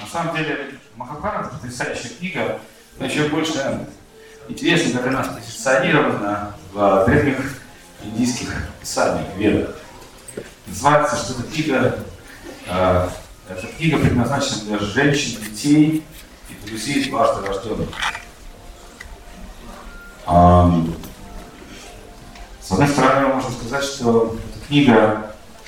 На самом деле, Махабхарата — потрясающая книга, но еще больше интересно, как она спозиционирована в древних индийских писаниях, ведах. Называется, что эта книга предназначена для женщин, детей и друзей дважды рожденных. С одной стороны, можно сказать, что эта книга,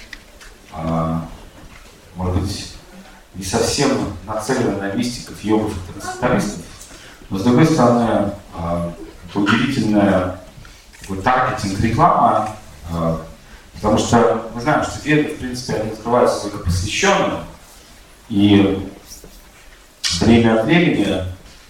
может быть, не совсем нацелена на мистиков, йогов и трансценденталистов, но с другой стороны, это удивительная таргетинг реклама, потому что мы знаем, что веды, в принципе, они открываются только посвященным, и время от времени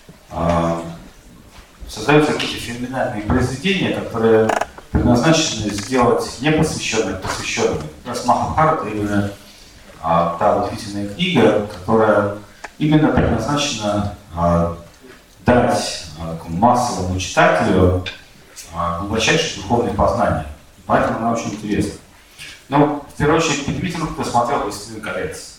создаются какие-то феноменальные произведения, которые предназначены сделать непосвященных посвященными. Как раз Махабхарата именно та удивительная книга, которая именно предназначена дать массовому читателю глубочайшее духовное познание. Поэтому она очень интересна. Но, в первую очередь, поднимите руку, кто смотрел «Властелин колец».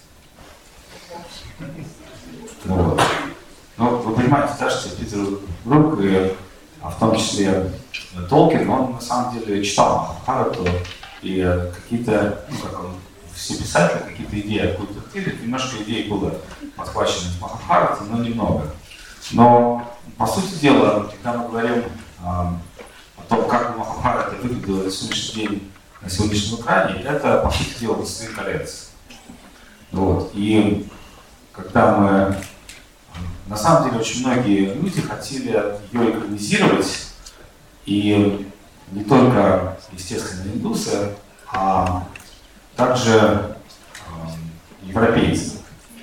Вот. Ну, вы понимаете, да, что Питер Брук, в том числе Толкин, он на самом деле читал Махабхарату, и какие-то, как он, все писатели, какие-то идеи откуда-то открыли, немножко идей было подхвачено из Махабхараты, но немного. Но, по сути дела, когда мы говорим о том, как Махабхарата выглядела на сегодняшний день на сегодняшнем экране, это, по сути дела, «Властелин колец». Вот. И когда мы... На самом деле, очень многие люди хотели ее экранизировать, и не только, естественно, индусы, а также европейцы.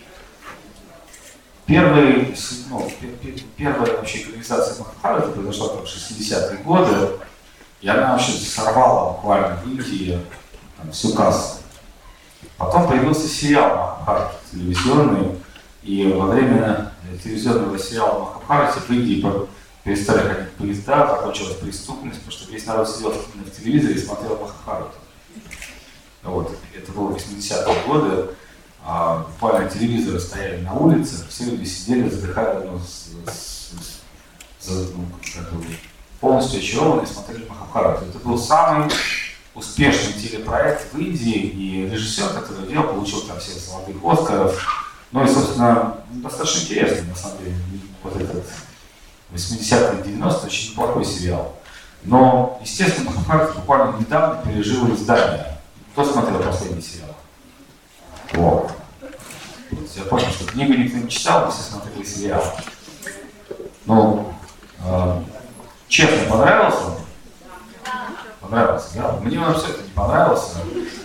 Первая вообще экранизация Махабхараты произошла в 60-е годы, и она вообще сорвала буквально в Индии всю кассу. Потом появился сериал Махабхарата телевизионный, и во время телевизионного сериала Махабхарате в Индии перестали ходить поезда, закончилась преступность, потому что весь народ сидел в телевизоре и смотрел Махабхарату. Вот. Это было 80-е годы. Буквально телевизоры стояли на улице, все люди сидели, задыхали, полностью очарованные, смотрели Махабхарату. Это был самый успешный телепроект в Индии, и режиссер этого дела получил там всех золотых Оскаров. Ну и, собственно, достаточно интересный, на самом деле, вот этот 80-е, 90-е, очень неплохой сериал. Но, естественно, Махабхарата буквально недавно пережил издание. Кто смотрел последний сериал? Вот. Я понял, что книгу никто не читал, но все смотрели сериал. Ну, честно, понравился? Понравился, да? Мне он абсолютно не понравился.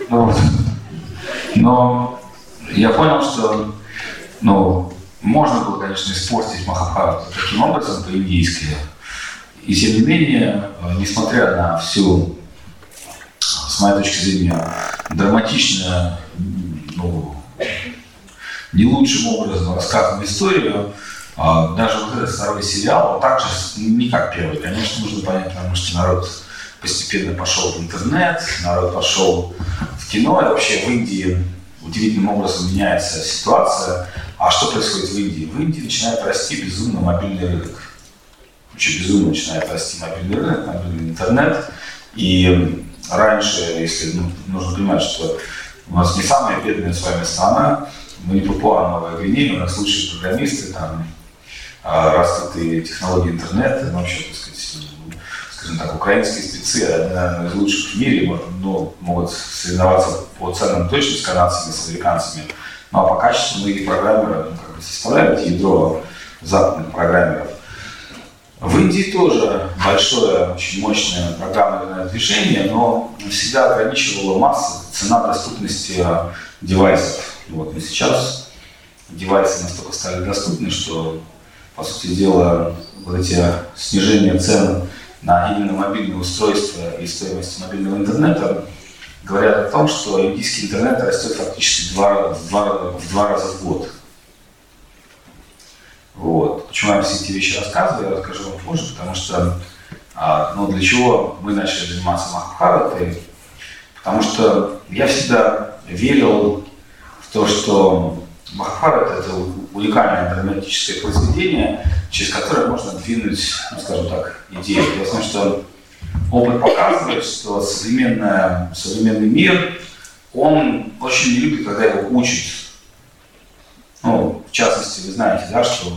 Но я понял, что можно было, конечно, испортить Махабхарату таким образом по-индийски. И тем не менее, несмотря на всю, с моей точки зрения, драматичную, не лучшим образом рассказанную историю, даже вот этот второй сериал, он также не как первый. Конечно, нужно понять, потому что народ постепенно пошел в интернет, народ пошел в кино, и вообще в Индии удивительным образом меняется ситуация. А что происходит в Индии? В Индии начинает расти безумно мобильный рынок. Очень безумно начинает расти мобильный рынок, мобильный интернет. И раньше, если нужно понимать, что у нас не самая бедная с вами страна, мы не Папуа Новая Гвинея, у нас лучшие программисты, там растут технологии интернета, но вообще, так сказать, скажем так, украинские спецы, одни из лучших в мире, могут соревноваться по ценам точно с канадцами, с американцами. Ну а по качеству многие программеры составляют ядро западных программеров. В Индии тоже большое, очень мощное программное движение, но всегда ограничивала масса, цена доступности девайсов. Вот. Но сейчас девайсы настолько стали доступны, что, по сути дела, вот эти снижения цен на именно мобильные устройства и стоимость мобильного интернета говорят о том, что индийский интернет растет фактически в два раза в год. Вот. Почему я все эти вещи рассказываю, я расскажу вам позже, потому что для чего мы начали заниматься Махабхаратой, потому что я всегда верил в то, что Махабхарата — это уникальное драматическое произведение, через которое можно двинуть, ну, скажем так, идею. Дело в том, что опыт показывает, что современный мир, он очень не любит, когда его учат. Ну, в частности, вы знаете, да, что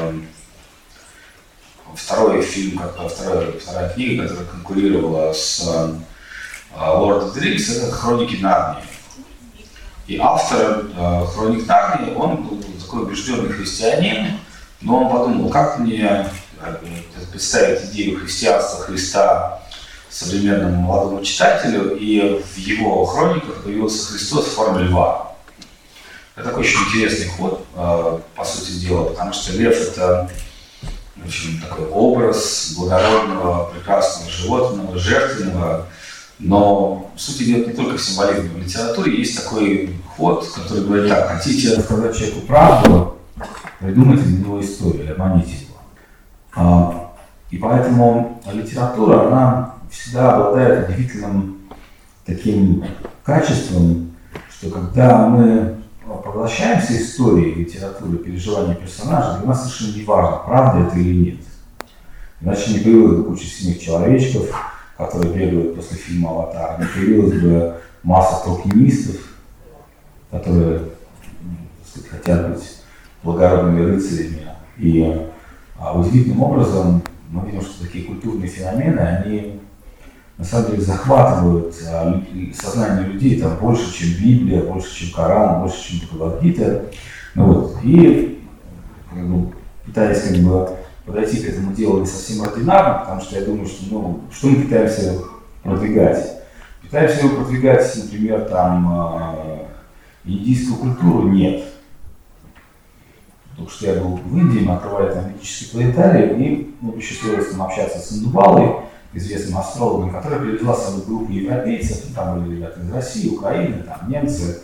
второй фильм, вторая книга, которая конкурировала с Lord of the Rings, это «Хроники Нарнии». И автор «Хроник Нарнии», он был такой убежденный христианин, но он подумал, как мне представить идею христианства, Христа современному молодому читателю, и в его хрониках появился Христос в форме льва. Это такой очень интересный ход, по сути дела, потому что лев — это очень такой образ благородного, прекрасного животного, жертвенного. Но суть идет не только в символизме. В литературе есть такой ход, который говорит так: хотите рассказать человеку правду, придумайте для него историю, обманите его. И поэтому литература, она всегда обладает удивительным таким качеством, что когда мы поглощаемся историей литературы, переживанием персонажа, для нас совершенно не важно, правда это или нет. Иначе не появилась бы куча синих человечков, которые бегают после фильма «Аватар», не появилась бы масса толкинистов, которые, так сказать, хотят быть благородными рыцарями. И удивительным образом мы видим, что такие культурные феномены, они на самом деле захватывают сознание людей там больше, чем Библия, больше, чем Коран, больше, чем Бхагавад-гита. Ну, вот. И пытаясь подойти к этому делу не совсем ординарно, потому что я думаю, что что мы пытаемся продвигать? Пытаемся его продвигать, например, индийскую культуру? Нет. Только что я был в Индии, мы открывали там ведический планетарий, и мне посчастливилось там общаться с Индубалой, известным астрологом, которая привезла с собой группу европейцев, там были ребята из России, Украины, там немцы.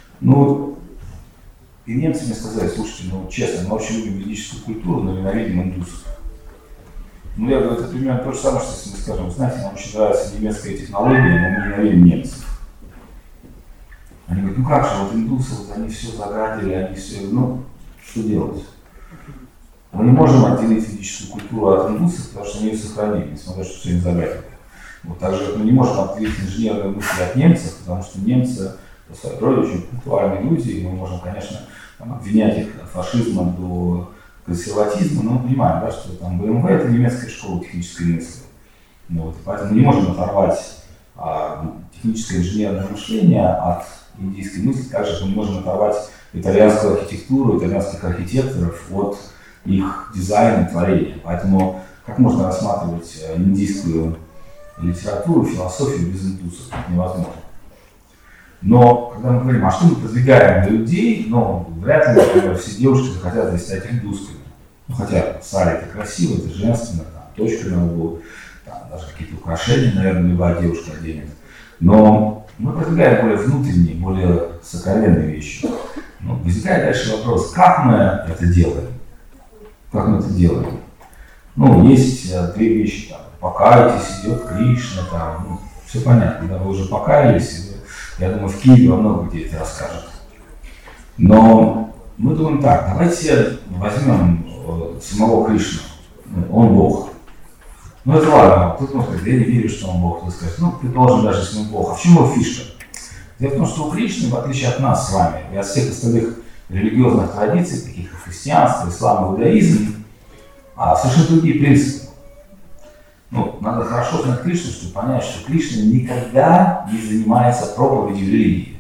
И немцы мне сказали: слушайте, честно, мы очень любим ведическую культуру, но ненавидим индусов. Я говорю, это примерно то же самое, что если мы скажем: знаете, нам очень нравится немецкая технология, но мы ненавидим немцев. Они говорят: как же, индусы, они все загадили, они все, что делать? Мы не можем отделить ведическую культуру от индусов, потому что они ее сохранили, несмотря на то, что все им загадили. Также мы не можем отделить инженерные мысли от немцев, потому что немцы по своей природе очень пунктуальные люди, и мы можем, конечно, обвинять их от фашизма до консерватизма, но мы понимаем, да, что БМВ — это немецкая школа технической мысли. Поэтому мы не можем оторвать техническое инженерное мышление от индийской мысли, так же, как мы можем оторвать итальянскую архитектуру, итальянских архитекторов от их дизайна и творения. Поэтому как можно рассматривать индийскую литературу, философию без индусов? Это невозможно. Но когда мы говорим, что мы продвигаем для людей, вряд ли, например, все девушки захотят стать индусками. Хотя сари — это красиво, это женственно, точка на углу, даже какие-то украшения, наверное, любая девушка оденет. Но мы продвигаем более внутренние, более сокровенные вещи. Возникает дальше вопрос: как мы это делаем? Как мы это делаем? Есть две вещи. Покайтесь, идет Кришна, все понятно. Когда вы уже покаялись, я думаю, в Киеве во много где это расскажут. Но мы думаем так: давайте возьмем самого Кришну. Он Бог. Это ладно, тут можно сказать: я не верю, что он Бог. Кто скажет: предположим, даже если он Бог. А в чем его фишка? Дело в том, что у Кришны, в отличие от нас с вами, и от всех остальных религиозных традиций, таких как христианство, ислам, иудаизм, совершенно другие принципы. Надо хорошо знать Кришну, чтобы понять, что Кришна никогда не занимается проповедью религии.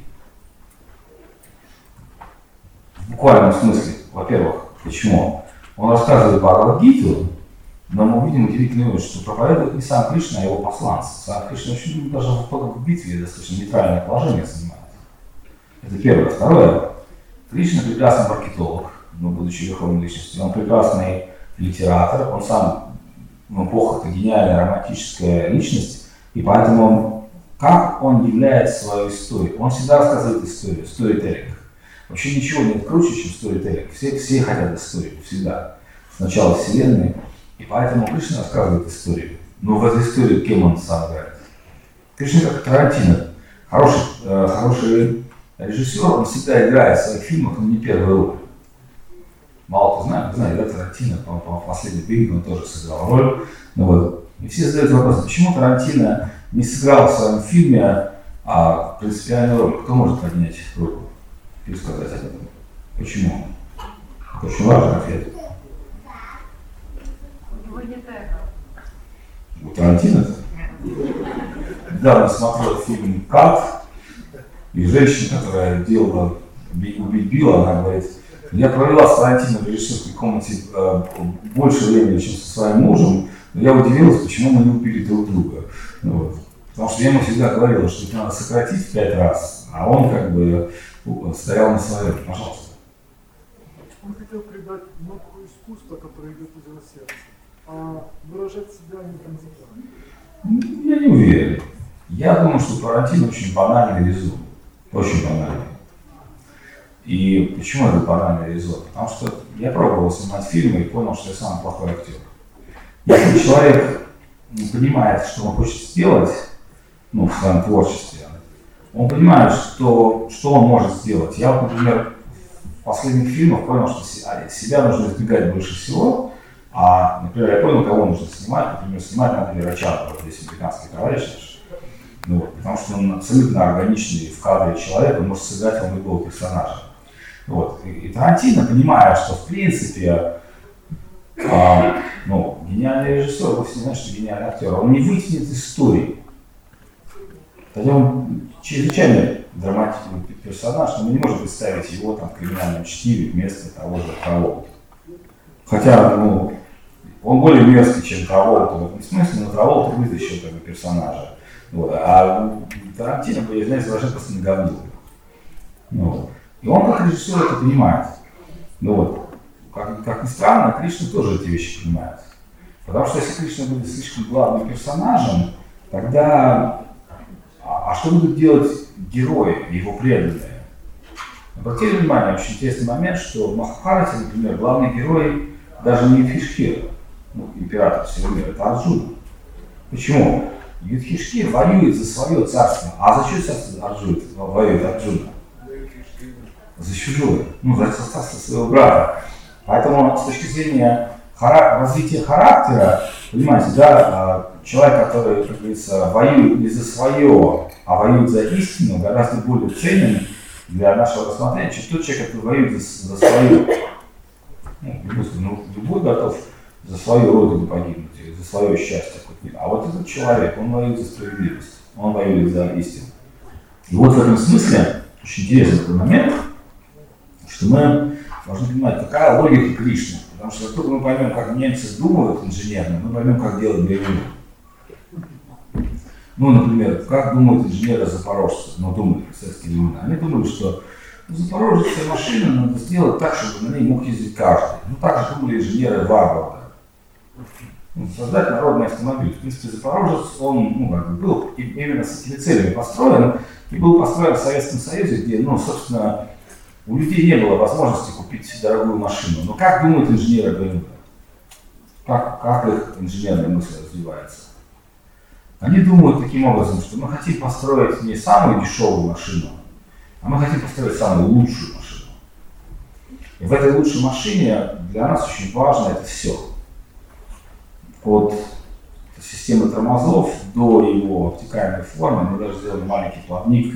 В буквальном смысле, во-первых, почему? Он рассказывает Бхагавад-гиту, но мы увидим удивительную вещь, что проповедует не сам Кришна, а его посланцы. Сам Кришна очень любит даже в битве достаточно нейтральное положение занимает. Это первое. Второе. Кришна прекрасный маркетолог, будучи верховной личностью. Он прекрасный литератор, он сам, Бог — это гениальная романтическая личность, и поэтому как он являет свою историю? Он всегда рассказывает историю, сторителлинг. Вообще ничего нет круче, чем сторителлинг. Все хотят историю, всегда. С начала вселенной. И поэтому Кришна рассказывает историю. Но в этой истории кем он сам играет? Кришна как Тарантино. Хороший режиссер, он всегда играет в своих фильмах, но не первую роль. мало кто знает, да, Тарантино, по последней Бинго он тоже сыграл роль. Ну, вот. И все задают вопрос, почему Тарантино не сыграл в своем фильме принципиальную роль? Кто может поднять руку и сказать об этом? Почему? Это очень важный ответ. У него нет эго. У Тарантино? Недавно смотрел фильм «Кат», и женщина, которая делала «Убить Билла», она говорит, я провела с Тарантино в режиссерской комнате больше времени, чем со своим мужем, но я удивилась, почему мы не убили друг друга. Вот. Потому что я ему всегда говорила, что это надо сократить в 5 раз, а он как бы стоял на своем. Пожалуйста. Он хотел придать нотку искусства, которое идет из его сердца, а выражать себя не транзитивно. Я не уверен. Я думаю, что Тарантино очень банальный резон. Очень банальный. И почему это банальный резон? Потому что я пробовал снимать фильмы и понял, что я самый плохой актер. Если человек не понимает, что он хочет сделать, в своем творчестве, он понимает, что он может сделать. Я вот, например, в последних фильмах понял, что себя нужно избегать больше всего. Например, я понял, кого нужно снимать. Например, снимать надо Верачанова, вот здесь американский товарищ наш. Потому что он абсолютно органичный в кадре человек, он может сыграть вам любого персонажа. И Тарантино, понимая, что в принципе гениальный режиссер вовсе не значит, что гениальный актер, он не вытянет истории. Хотя он чрезвычайно драматичный персонаж, но мы не можем представить его в «Криминальном чтиве» вместо того же Траволты. Хотя, он более мерзкий, чем Траволта в этом смысле, но Траволта вытащил как бы персонажа. А Тарантино, я знаю, изображает просто на говно. И он как режиссер это понимает. Как ни странно, Кришна тоже эти вещи понимает. Потому что если Кришна будет слишком главным персонажем, тогда что будут делать герои, его преданные? Обратите внимание, очень интересный момент, что в Махабхарате, например, главный герой даже не Юдхишхира, император всего мира, это Арджуна. Почему? Юдхишхир воюет за свое царство. А за чье царство воюет Арджуна? За чужое. За царство своего брата. Поэтому с точки зрения развития характера, понимаете, да, человек, который, как говорится, воюет не за свое, а воюет за истину, гораздо более ценен для нашего рассмотрения, чем тот человек, который воюет за свое. Любой готов за свою родину погибнуть, за свое счастье. А вот этот человек, он воюет за справедливость, он воюет за истину. И вот в этом смысле очень интересный такой момент, что мы должны понимать, какая логика Кришны. Потому что как только мы поймем, как немцы думают инженерно, мы поймем, как делать боевую. Например, как думают инженеры-запорожцы, думали в советские времена. Они думали, что запорожецкая машина надо сделать так, чтобы на ней мог ездить каждый. Так же думали инженеры Варварда. Создать народный автомобиль. В принципе, Запорожец, он был именно с этими целями построен, и был построен в Советском Союзе, где, собственно, у людей не было возможности купить дорогую машину. Но как думают инженеры БМВ? Как их инженерная мысль развивается? Они думают таким образом, что мы хотим построить не самую дешевую машину, а мы хотим построить самую лучшую машину. И в этой лучшей машине для нас очень важно это все. От системы тормозов до его обтекаемой формы. Мы даже сделали маленький плавник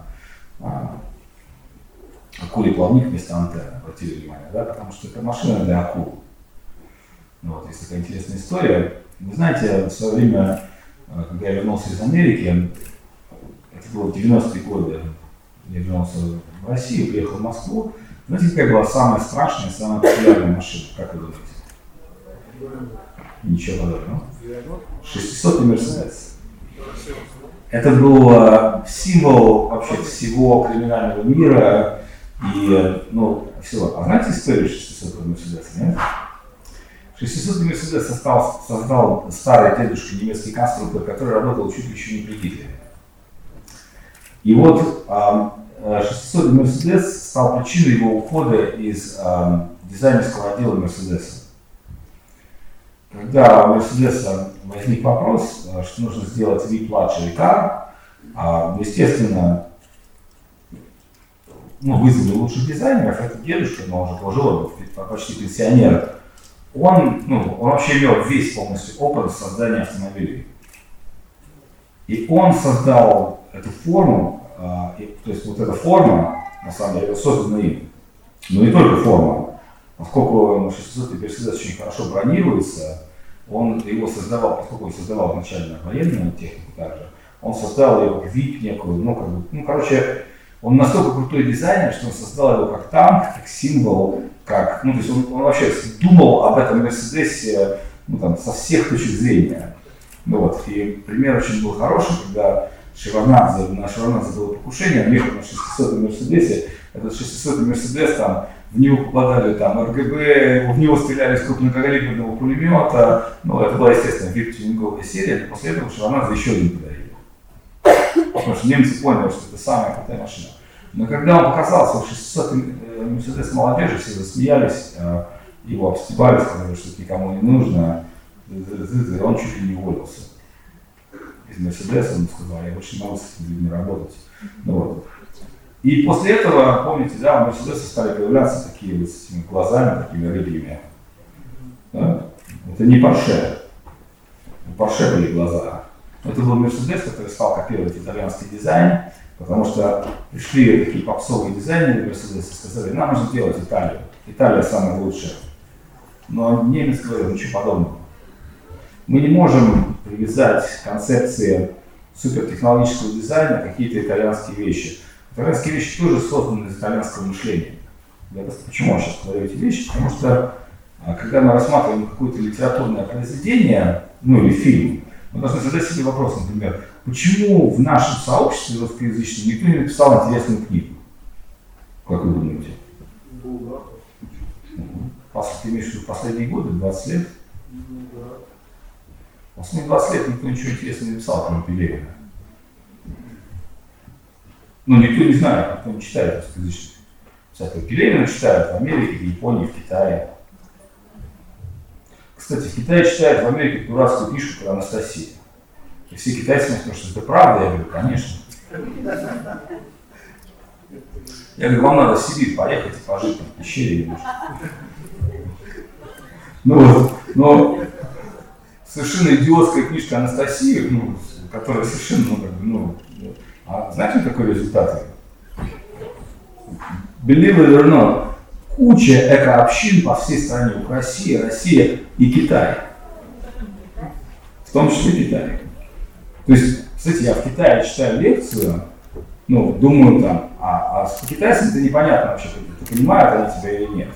акулий плавник вместо антенны, обратили внимание, да? Потому что это машина для акул. Есть такая интересная история. Вы знаете, в свое время, когда я вернулся из Америки, это было в 90-е годы, я вернулся в Россию, приехал в Москву. Знаете, какая была самая страшная, самая популярная машина? Как вы думаете? Ничего подобного. 600-й Мерседес. Это был символ вообще всего криминального мира и, всего. А знаете историю 600-го Мерседеса, нет? 600-й Мерседес создал старый дедушка, немецкий конструктор, который работал чуть ли еще не при Гитлере. И вот 600-й Мерседес стал причиной его ухода из дизайнерского отдела Мерседеса. Когда у Мерседеса возник вопрос, что нужно сделать VIP Luxury Car, естественно, вызвали лучших дизайнеров, этот дедушка, но он уже пожилой, почти пенсионер, он вообще имел весь полностью опыт создания автомобилей. И он создал эту форму, то есть вот эта форма, на самом деле, создана им. Но не только форма, поскольку 600-й Мерседес очень хорошо бронируется, он его создавал, поскольку он создавал изначально военную технику также, он создал его как VIP некую, он настолько крутой дизайнер, что он создал его как танк, как символ, то есть он вообще думал об этом Мерседесе, со всех точек зрения. И пример очень был хороший, когда на Шеварнадзе было покушение, он ехал на 600-м Мерседесе, этот 600-й Мерседес, в него попадали РГБ, в него стреляли из крупнокалиберного пулемета, это была, естественно, VIP-тюнинговая серия, после этого Шеварнадзе еще один подарил. Потому что немцы поняли, что это самая крутая машина. Но когда он показался в 600-й Мерседес молодежи, все засмеялись, его обстебали, сказали, что это никому не нужно, он чуть ли не уволился из Мерседеса, он сказал, я больше не могу с этими людьми работать. И после этого, помните, у Мерседеса стали появляться такие вот с этими глазами, такими рыбьями. Да? Это не Порше. У Порше были глаза. Это был Мерседес, который стал копировать итальянский дизайн, потому что пришли такие попсовые дизайнеры Мерседеса и сказали, нам нужно делать Италию. Италия самая лучшая. Но немец говорил, ничего подобного. Мы не можем привязать к концепции супертехнологического дизайна какие-то итальянские вещи. Итальянские вещи тоже созданы из итальянского мышления. Почему я сейчас говорю эти вещи? Потому что, когда мы рассматриваем какое-то литературное произведение, или фильм, мы должны задать себе вопрос, например, почему в нашем сообществе русскоязычном никто не написал интересную книгу? Как вы думаете? Ты имеешь в виду последние годы, 20 лет? Последние 20 лет никто ничего интересного не написал, кроме Пелевина. Никто не знает, никто не читает русскоязычных. Всякого Пелевина читают в Америке, в Японии, в Китае. Кстати, в Китае читают в Америке дурацкую книжку про Анастасию. И все китайцы мне спрашивают, что это правда? Я говорю, конечно. Я говорю, вам надо в Сибирь поехать и пожить в пещере немножко. Но совершенно идиотская книжка Анастасии, которая совершенно, а знаете, какой результат? Believe it or not, куча экообщин по всей стране, Россия и Китай. В том числе Китай. То есть, кстати, я в Китае читаю лекцию, думаю а с китайцами это непонятно вообще, ты понимают они тебя или нет.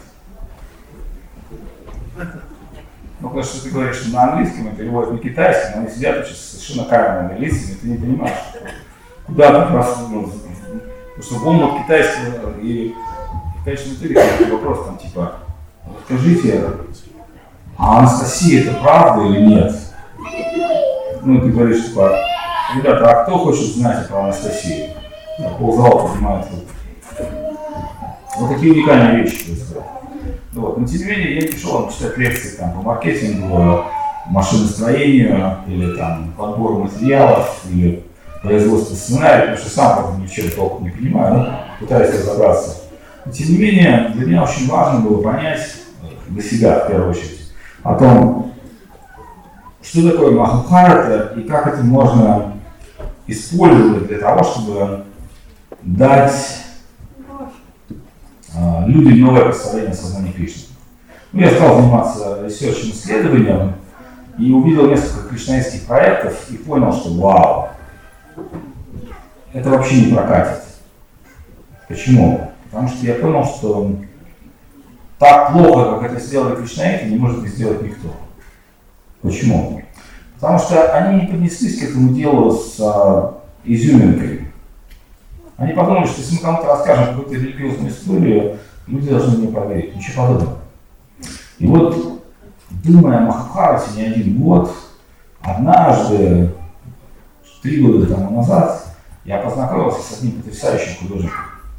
Потому что ты говоришь на английском, и переводят на китайский, но они сидят сейчас совершенно каменными лицами, ты не понимаешь, куда ты просто, потому что в омут китайского и в конечном итоге вопрос скажите, а Анастасия это правда или нет? Ты говоришь, ребята, а кто хочет знать про Анастасию? Ползала понимает. Вот такие уникальные вещи происходят. Но тем не менее, я не пришел читать лекции по маркетингу, машиностроению, или подбору материалов, или производству сценария, потому что сам ни в чем толком не понимаю, пытаюсь разобраться. Но тем не менее, для меня очень важно было понять, для себя в первую очередь, о том, что такое Махабхарата и как это можно использовать для того, чтобы дать людям новое представление о сознании Кришны. Я стал заниматься ресерчем, исследованием и увидел несколько кришнаитских проектов и понял, что вау, это вообще не прокатит. Почему? Потому что я понял, что так плохо, как это сделали кришнаиты, не может это сделать никто. Почему? Потому что они не поднеслись к этому делу с изюминкой. Они подумали, что если мы кому-то расскажем какую-то религиозную историю, люди должны мне поверить. Ничего подобного. И думая о Махабхарате не один год, однажды, 3 года тому назад, я познакомился с одним потрясающим художником.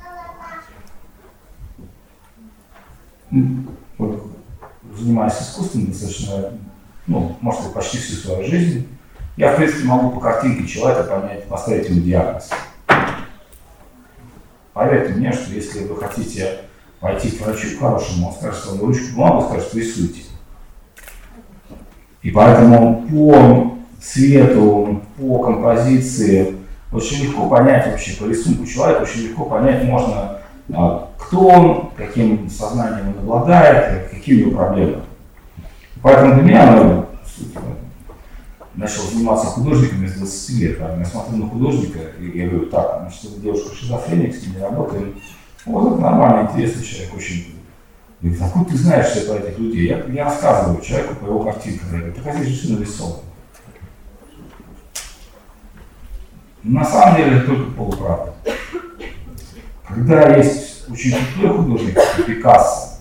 Занимаюсь искусством достаточно, может быть, почти всю свою жизнь. Я, в принципе, могу по картинке человека поставить ему диагноз. поверьте мне, что если вы хотите пойти к врачу хорошему, он скажет вам ручку бумагу, скажет, рисуйте. И поэтому по цвету, по композиции очень легко понять вообще, по рисунку человека очень легко понять можно, кто он, каким сознанием он обладает, какие у него проблемы. Поэтому для меня начал заниматься художниками с 20 лет. Я смотрю на художника и я говорю, так, значит, эта девушка шизофреник, с ними работаем. Вот это нормальный, интересный человек, очень. Говорит, откуда ты знаешь все про этих людей? Я рассказываю человеку по его картинкам. Я говорю, так здесь же все нарисовано. На самом деле это только полуправда. Когда есть очень крутой художник, как Пикассо,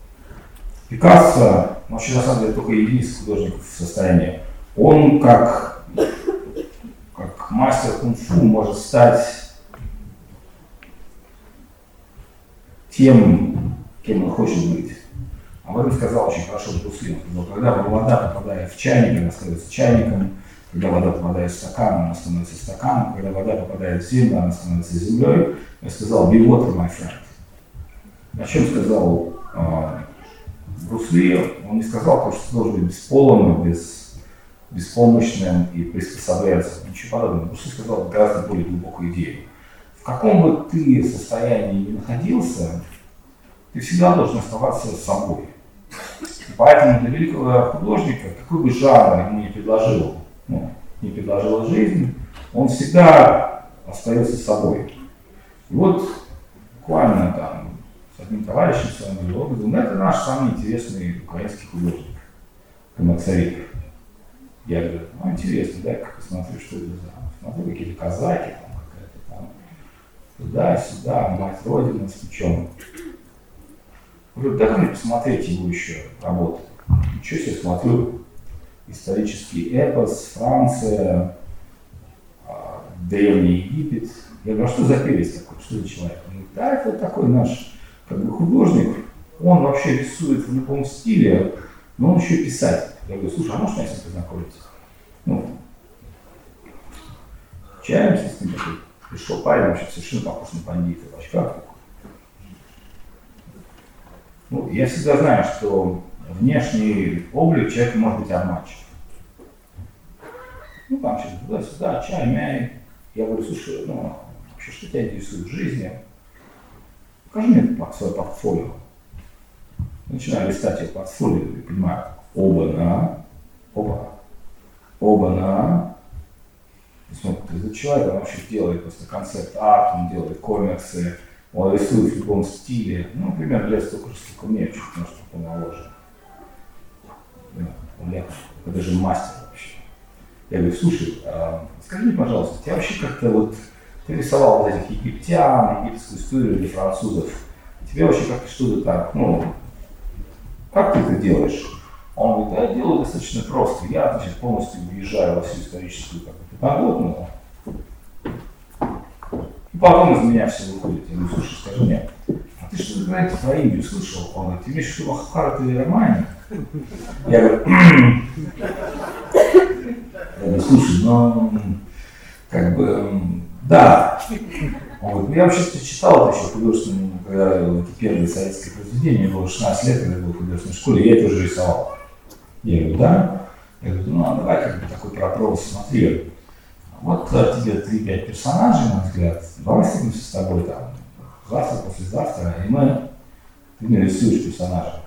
вообще на самом деле только единица художников в состоянии, он как мастер кунг-фу может стать тем, кем он хочет быть. Об этом сказал очень хорошо Брюс Ли. Когда вода попадает в чайник, она становится чайником. Когда вода попадает в стакан, она становится стаканом. Когда вода попадает в землю, она становится землей. Я сказал, be water, my friend. О чем сказал Брюс Ли? Он не сказал, что ты должен быть бесполым, беспомощным и приспособляться. Ничего подобного. Брюс Ли сказал гораздо более глубокую идею. В каком бы ты состоянии ни находился, ты всегда должен оставаться собой. И поэтому для великого художника, какой бы жанр ему не предложила жизнь, он всегда остается собой. И вот буквально там с одним товарищем с вами говорил, он говорит, это наш самый интересный украинский художник, Комацариков. Я говорю, ну интересно, дай-ка посмотрю, что это за. Смотрю, какие-то казаки, там какая-то там, туда-сюда, мать Родина с мечом. Говорю, дай мне посмотреть его еще работу. Ничего себе, смотрю, исторический эпос, Франция, Древний Египет. Я говорю, а что за перец такой, что за человек? Он говорит, да, это такой наш художник, он вообще рисует в любом стиле, но он еще и писатель. Я говорю, слушай, а можешь меня с ним познакомиться? Общаемся с ним, пришел парень, вообще совершенно похож на бандита, в очках. Я всегда знаю, что внешний облик человека может быть обманчив. Там сейчас туда-сюда, чай, мяй. Я говорю, слушай, вообще, что тебя интересует в жизни? Покажи мне свое портфолио. Начинаю листать его портфолио и понимаю, оба-на. Смотрите, этот человек, он вообще делает просто концепт-арт, он делает комиксы, он рисует в любом стиле. Например, лет столько же, сколько мне, чуть немножко помоложе. Это даже мастер вообще. Я говорю, слушай, скажи мне, пожалуйста, тебя вообще как-то ты рисовал вот этих египтян, египетскую историю для французов, тебе вообще как-то что-то так, как ты это делаешь? Он говорит, я делаю достаточно просто, я, полностью въезжаю во всю историческую подноготную, и потом из меня все выходит. Я говорю, слушай, скажи мне, а ты что-то про это про Индию слышал? Он говорит, ты имеешь в виду Махабхарату или Рамайну? Я говорю, слушай, да. Он говорит, я вообще-то читал это еще художественное, когда это первое советское произведение, мне было 16 лет, когда я был в художественной школе, я это уже рисовал. Я говорю, да? Я говорю, давай такой пропрос, смотри. Вот тебе 3-5 персонажей, на мой взгляд, давай встретимся с тобой там, завтра, послезавтра, и ты мне рисуешь персонажа.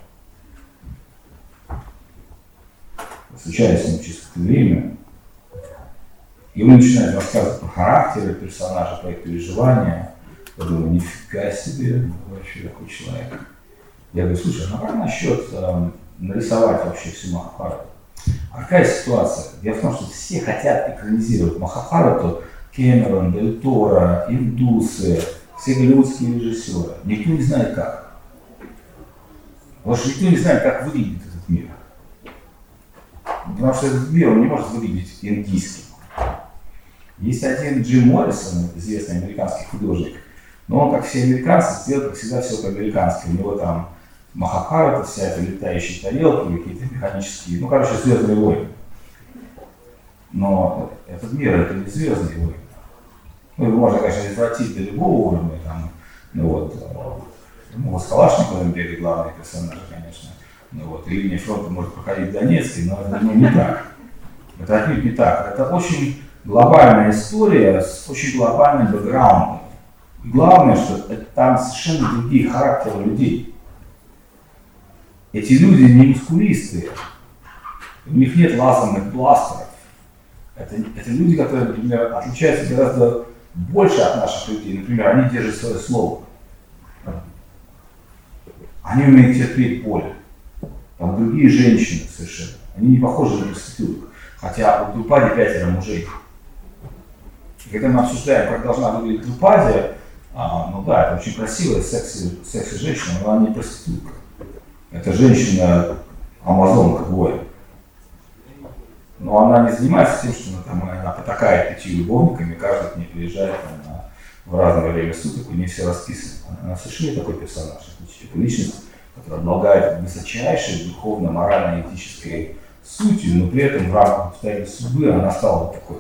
Встречаюсь с ним через какое-то время, и он начинает рассказывать про характеры персонажа, про их переживания. Я думаю, нифига себе, вообще такой человек. Я говорю, слушай, как насчет нарисовать вообще всю Махабхарату? А какая ситуация? Дело в том, что все хотят экранизировать Махабхарату, Кэмерон, Дель Торо, индусы, все голливудские режиссеры. Никто не знает как. Потому что никто не знает, как выглядит этот мир. Потому что этот мир, он не может выглядеть индийским. Есть один Джим Моррисон, известный американский художник, но он, как все американцы, делает, как всегда, все по-американски. У него там Махабхарата, вся эта летающие тарелки, какие-то механические, «Звездные войны». Но этот мир, это не «Звездные войны». Его можно, конечно, извратить до любого уровня, там, Ну, вот. Ну, с Калашниковым были главные персонажи, конечно. Ну, вот. И линия фронта может проходить в Донецке, но это не так. Это отнюдь не так. Это очень глобальная история с очень глобальным бэкграундом. И главное, что там совершенно другие характеры людей. Эти люди не мускулисты. У них нет лазерных бластеров. Это люди, которые, например, отличаются гораздо больше от наших людей. Например, они держат свое слово. Они умеют терпеть боль. Там другие женщины совершенно. Они не похожи на проституток. Хотя у Друпади 5 мужей. И когда мы обсуждаем, как должна выглядеть Друпади, ну да, это очень красивая, секси женщина, но она не проститутка. Это женщина-амазонка воин. Но она не занимается тем, что она потакает 5 любовниками, каждый к ней приезжает в разное время суток, у нее все расписано. Она совершенно такой персонаж, это личность, которая обладает высочайшей духовно-морально-этической сутью, но при этом в рамках обстоятельств судьбы она стала такой.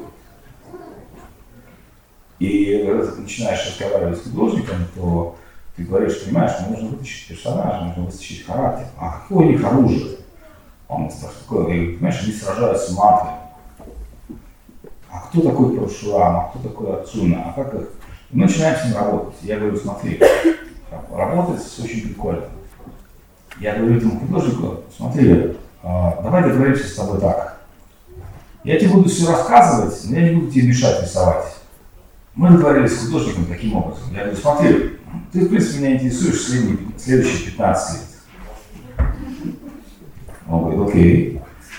И когда ты начинаешь разговаривать с художником, то ты говоришь, понимаешь, нужно вытащить персонажа, нужно вытащить характер. А какое у них оружие? Он спрашивает, такое, я говорю, понимаешь, они сражаются мантрами. А кто такой Парашурам, а кто такой Арджуна, а как их? Мы начинаем с ним работать. Я говорю, смотри, работать очень прикольно. Я говорю этому художнику, смотри, давай договоримся с тобой так. Я тебе буду все рассказывать, но я не буду тебе мешать рисовать. Мы договорились с художником таким образом. Я говорю, смотри, ты, в принципе, меня интересуешь следующие 15 лет. Он говорит, окей.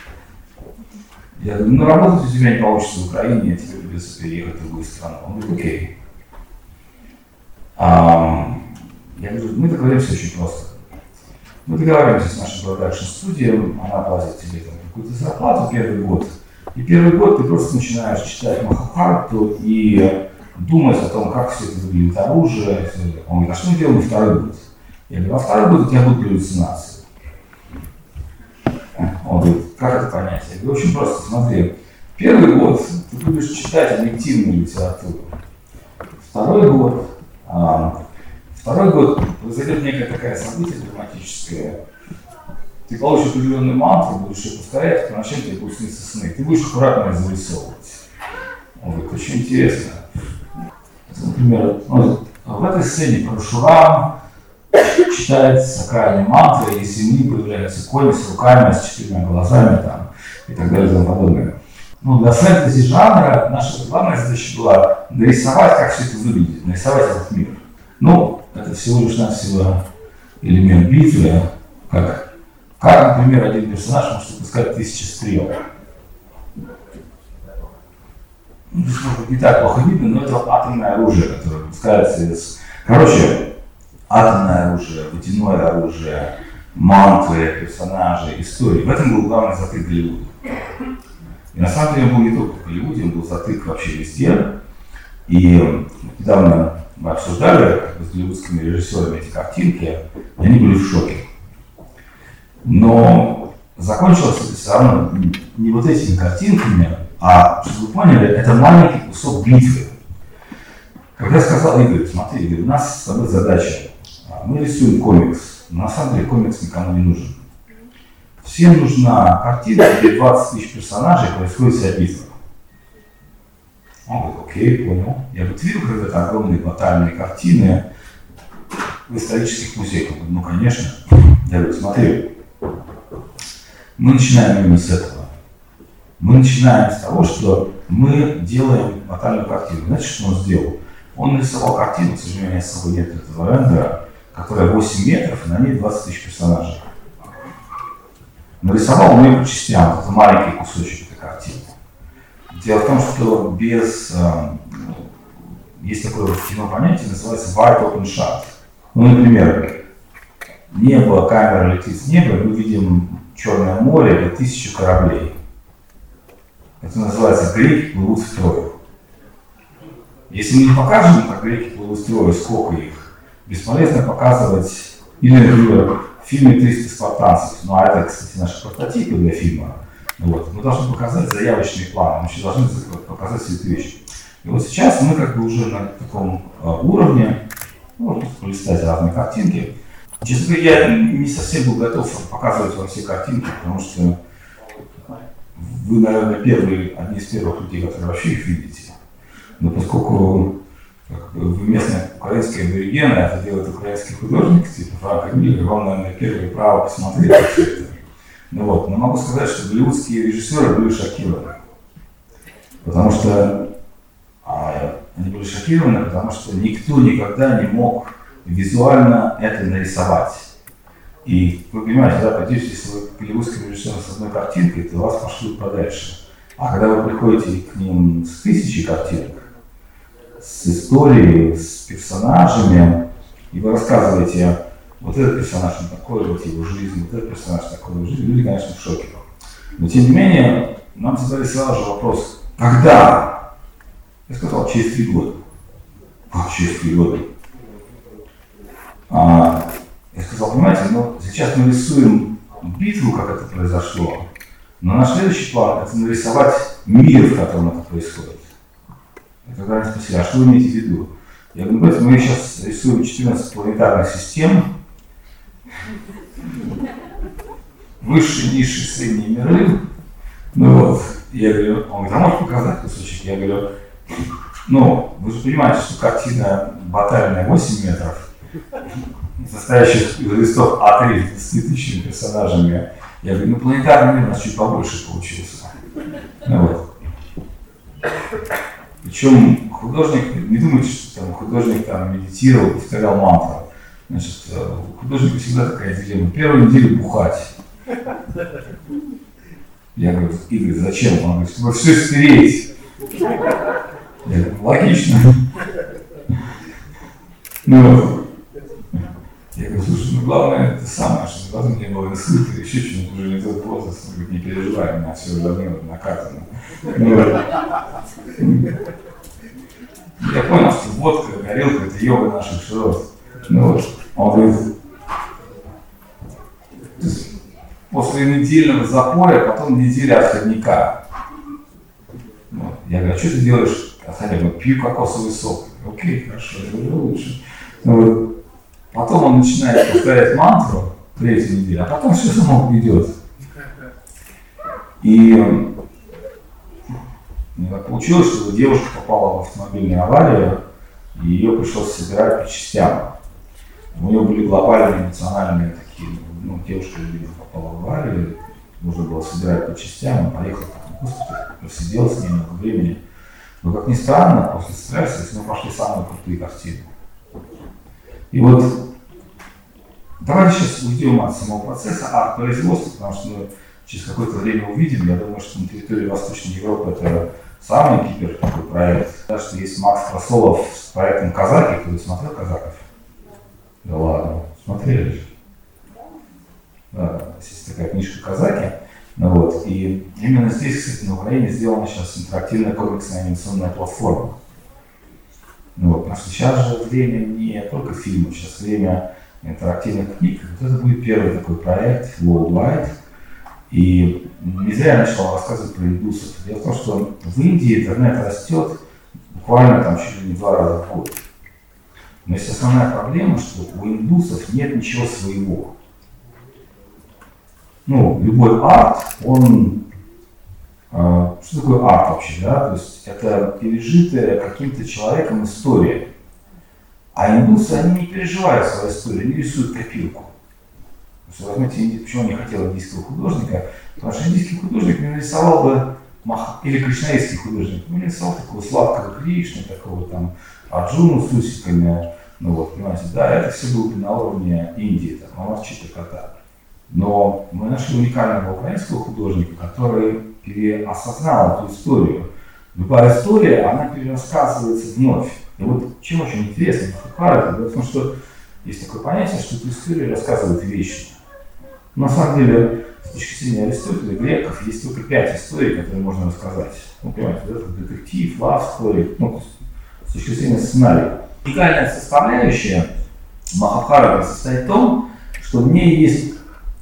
Я говорю, ну работать у тебя не получится в Украине, я тебе придется переехать в другую страну. Он говорит, окей. Я говорю, мы договоримся очень просто. Мы договариваемся с нашей продакшн-студией, она платит тебе там какую-то зарплату первый год. И первый год ты просто начинаешь читать Махабхарату и думать о том, как все это выглядит оружие. Он говорит, а что мы делаем на второй год? Я говорю, а второй год у тебя будут галлюцинации. Он говорит, как это понять? Я говорю, очень просто, смотри. Первый год ты будешь читать объективную литературу. Второй год произойдет некое такое событие драматическое. Ты получишь определенную мантру, будешь ее повторять, а ночью тебе будут сниться сны. Ты будешь аккуратно их зарисовывать. Он говорит, очень интересно. Например, в этой сцене Парашурам читает сакральные мантры, и из земли появляются кони с руками, с 4 глазами там, и так далее и тому подобное. Ну, для фэнтези жанра наша главная задача была нарисовать, как все это выглядит, нарисовать этот мир. Ну, это всего лишь навсего элемент битвы, как, например, один персонаж может выпускать 1000 стрел. Ну, здесь, может быть, не так плохо видно, но это атомное оружие, которое выпускается из... Короче, атомное оружие, водяное оружие, мантры, персонажи, истории. В этом был главный затык Голливуда. И на самом деле он был не только в Голливуде, он был затык вообще везде. И недавно мы обсуждали с голливудскими режиссерами эти картинки, и они были в шоке. Но закончилось это все равно не вот этими картинками, а, чтобы вы поняли, это маленький кусок битвы. Когда я сказал Игорь, смотри, у нас с тобой задача, мы рисуем комикс, но на самом деле комикс никому не нужен. Всем нужна картина, где 20 тысяч персонажей, происходит вся битва. Он говорит, окей, понял. Я говорю, ты видел когда-то огромные батальные картины в исторических музеях? Он говорит, ну конечно. Я говорю, смотри, мы начинаем именно с этого. Мы начинаем с того, что мы делаем батальную картину. Знаете, что он сделал? Он нарисовал картину, к сожалению, с собой нет этого рендера, которая 8 метров, и на ней 20 тысяч персонажей. Нарисовал он ее по частям, это маленький кусочек этой картины. Дело в том, что есть такое в кино понятие, называется wide open shot. Ну, например, небо, камера летит с неба, мы видим Черное море, это 1000 кораблей. Это называется греки плывут в Трою. Если мы не покажем, как греки плывут в Трою, сколько их, бесполезно показывать, или, например, в фильме «300 спартанцев», ну а это, кстати, наши прототипы для фильма, вот, мы должны показать заявочные планы, мы еще должны показать все эти вещи. И вот сейчас мы как бы уже на таком уровне, Можно полистать разные картинки. Честно говоря, я не совсем был готов показывать вам все картинки, потому что вы, наверное, одни из первых людей, которые вообще их видите. Но поскольку вы местные украинские аборигены, это делает украинский художник, типа Франк Эмиль, вам, наверное, первое право посмотреть на все это. Но могу сказать, что голливудские режиссеры были шокированы. Потому что они были шокированы, потому что никто никогда не мог визуально это нарисовать. И вы понимаете, да, пойдете, если вы к голливудским режиссерам с одной картинкой, то вас пошлют подальше. А когда вы приходите к ним с 1000 картинок, с историей, с персонажами, и вы рассказываете, вот этот персонаж он такой, вот его жизнь, вот этот персонаж такой, его жизнь, люди, конечно, в шоке. Но тем не менее, нам задали сразу же вопрос, когда? Я сказал, через 3 года. Через 3 года. Я сказал, понимаете, сейчас мы рисуем битву, как это произошло, но наш следующий план – это нарисовать мир, в котором это происходит. И тогда они спросили, а что вы имеете в виду? Я говорю, понимаете, мы сейчас рисуем 14 планетарных систем, высшие, низшие, средние миры. Я говорю, он говорит, а можешь показать кусочек? Я говорю, вы же понимаете, что картина батальная 8 метров, состоящих из листов А3 с 20 000 персонажами. Я говорю, планетарный мир у нас чуть побольше получился. Причем художник, не думайте, что художник медитировал, повторял мантру. Значит, у художника всегда такая дилемма. Первую неделю бухать. Я говорю, Игорь, зачем? Он говорит, чтобы все стереть. Я говорю, логично. Я говорю, слушай, главное это самое, что главное не было инсульта или еще что-нибудь, уже не тот возраст, он говорит, не переживай, у меня все уже накатано. Я понял, что водка, горелка – это йога наших широт. Он говорит, после недельного запоя, потом неделя отходника. Я говорю, а что ты делаешь? Я говорю, пью кокосовый сок. Окей, хорошо, я говорю, лучше. Потом он начинает повторять мантру 3-ю неделю, а потом все само идет. И так получилось, что девушка попала в автомобильную аварию, и ее пришлось собирать по частям. У нее были глобальные эмоциональные такие, девушка, видимо, попала в аварию, нужно было собирать по частям, он поехал в госпиталь, посидел с ней много времени. Но, как ни странно, после стресса с ним пошли самые крутые картины. И давайте сейчас уйдем от самого процесса, от производства, потому что мы через какое-то время увидим. Я думаю, что на территории Восточной Европы это самый гипер такой проект. Так что есть Макс Красолов с проектом «Казаки». Кто-то смотрел «Казаков»? Да ладно, смотрели же. Да, есть такая книжка «Казаки». И именно здесь, кстати, на Украине сделана сейчас интерактивная комиксная анимационная платформа. Потому что сейчас же время не только фильмов, сейчас время интерактивных книг. Вот это будет первый такой проект Worldwide. И не зря я начал рассказывать про индусов. Дело в том, что в Индии интернет растет буквально чуть ли не 2 раза в год. Но есть основная проблема, что у индусов нет ничего своего. Любой арт, что такое арт вообще, да? То есть это пережитая каким-то человеком история. А индусы, они не переживают свою историю, они рисуют копилку. Возьмите, почему я не хотел индийского художника, потому что индийский художник не нарисовал бы, или кришнаистский художник, не нарисовал такого сладкого Кришну, такого Арджуну с усиками, понимаете, да, это все было бы на уровне Индии, Мамарчита Ката. Но мы нашли уникального украинского художника, который переосознал эту историю. Любая история, она перерассказывается вновь. И чем очень интересно Махабхарата, дело в том, что есть такое понятие, что эту историю рассказывают вечно. На самом деле, с точки зрения Аристотеля и греков, есть только 5 историй, которые можно рассказать. Понимаете, это детектив, love story, с точки зрения сценария. Уникальная составляющая Махабхарата состоит в том, что в ней есть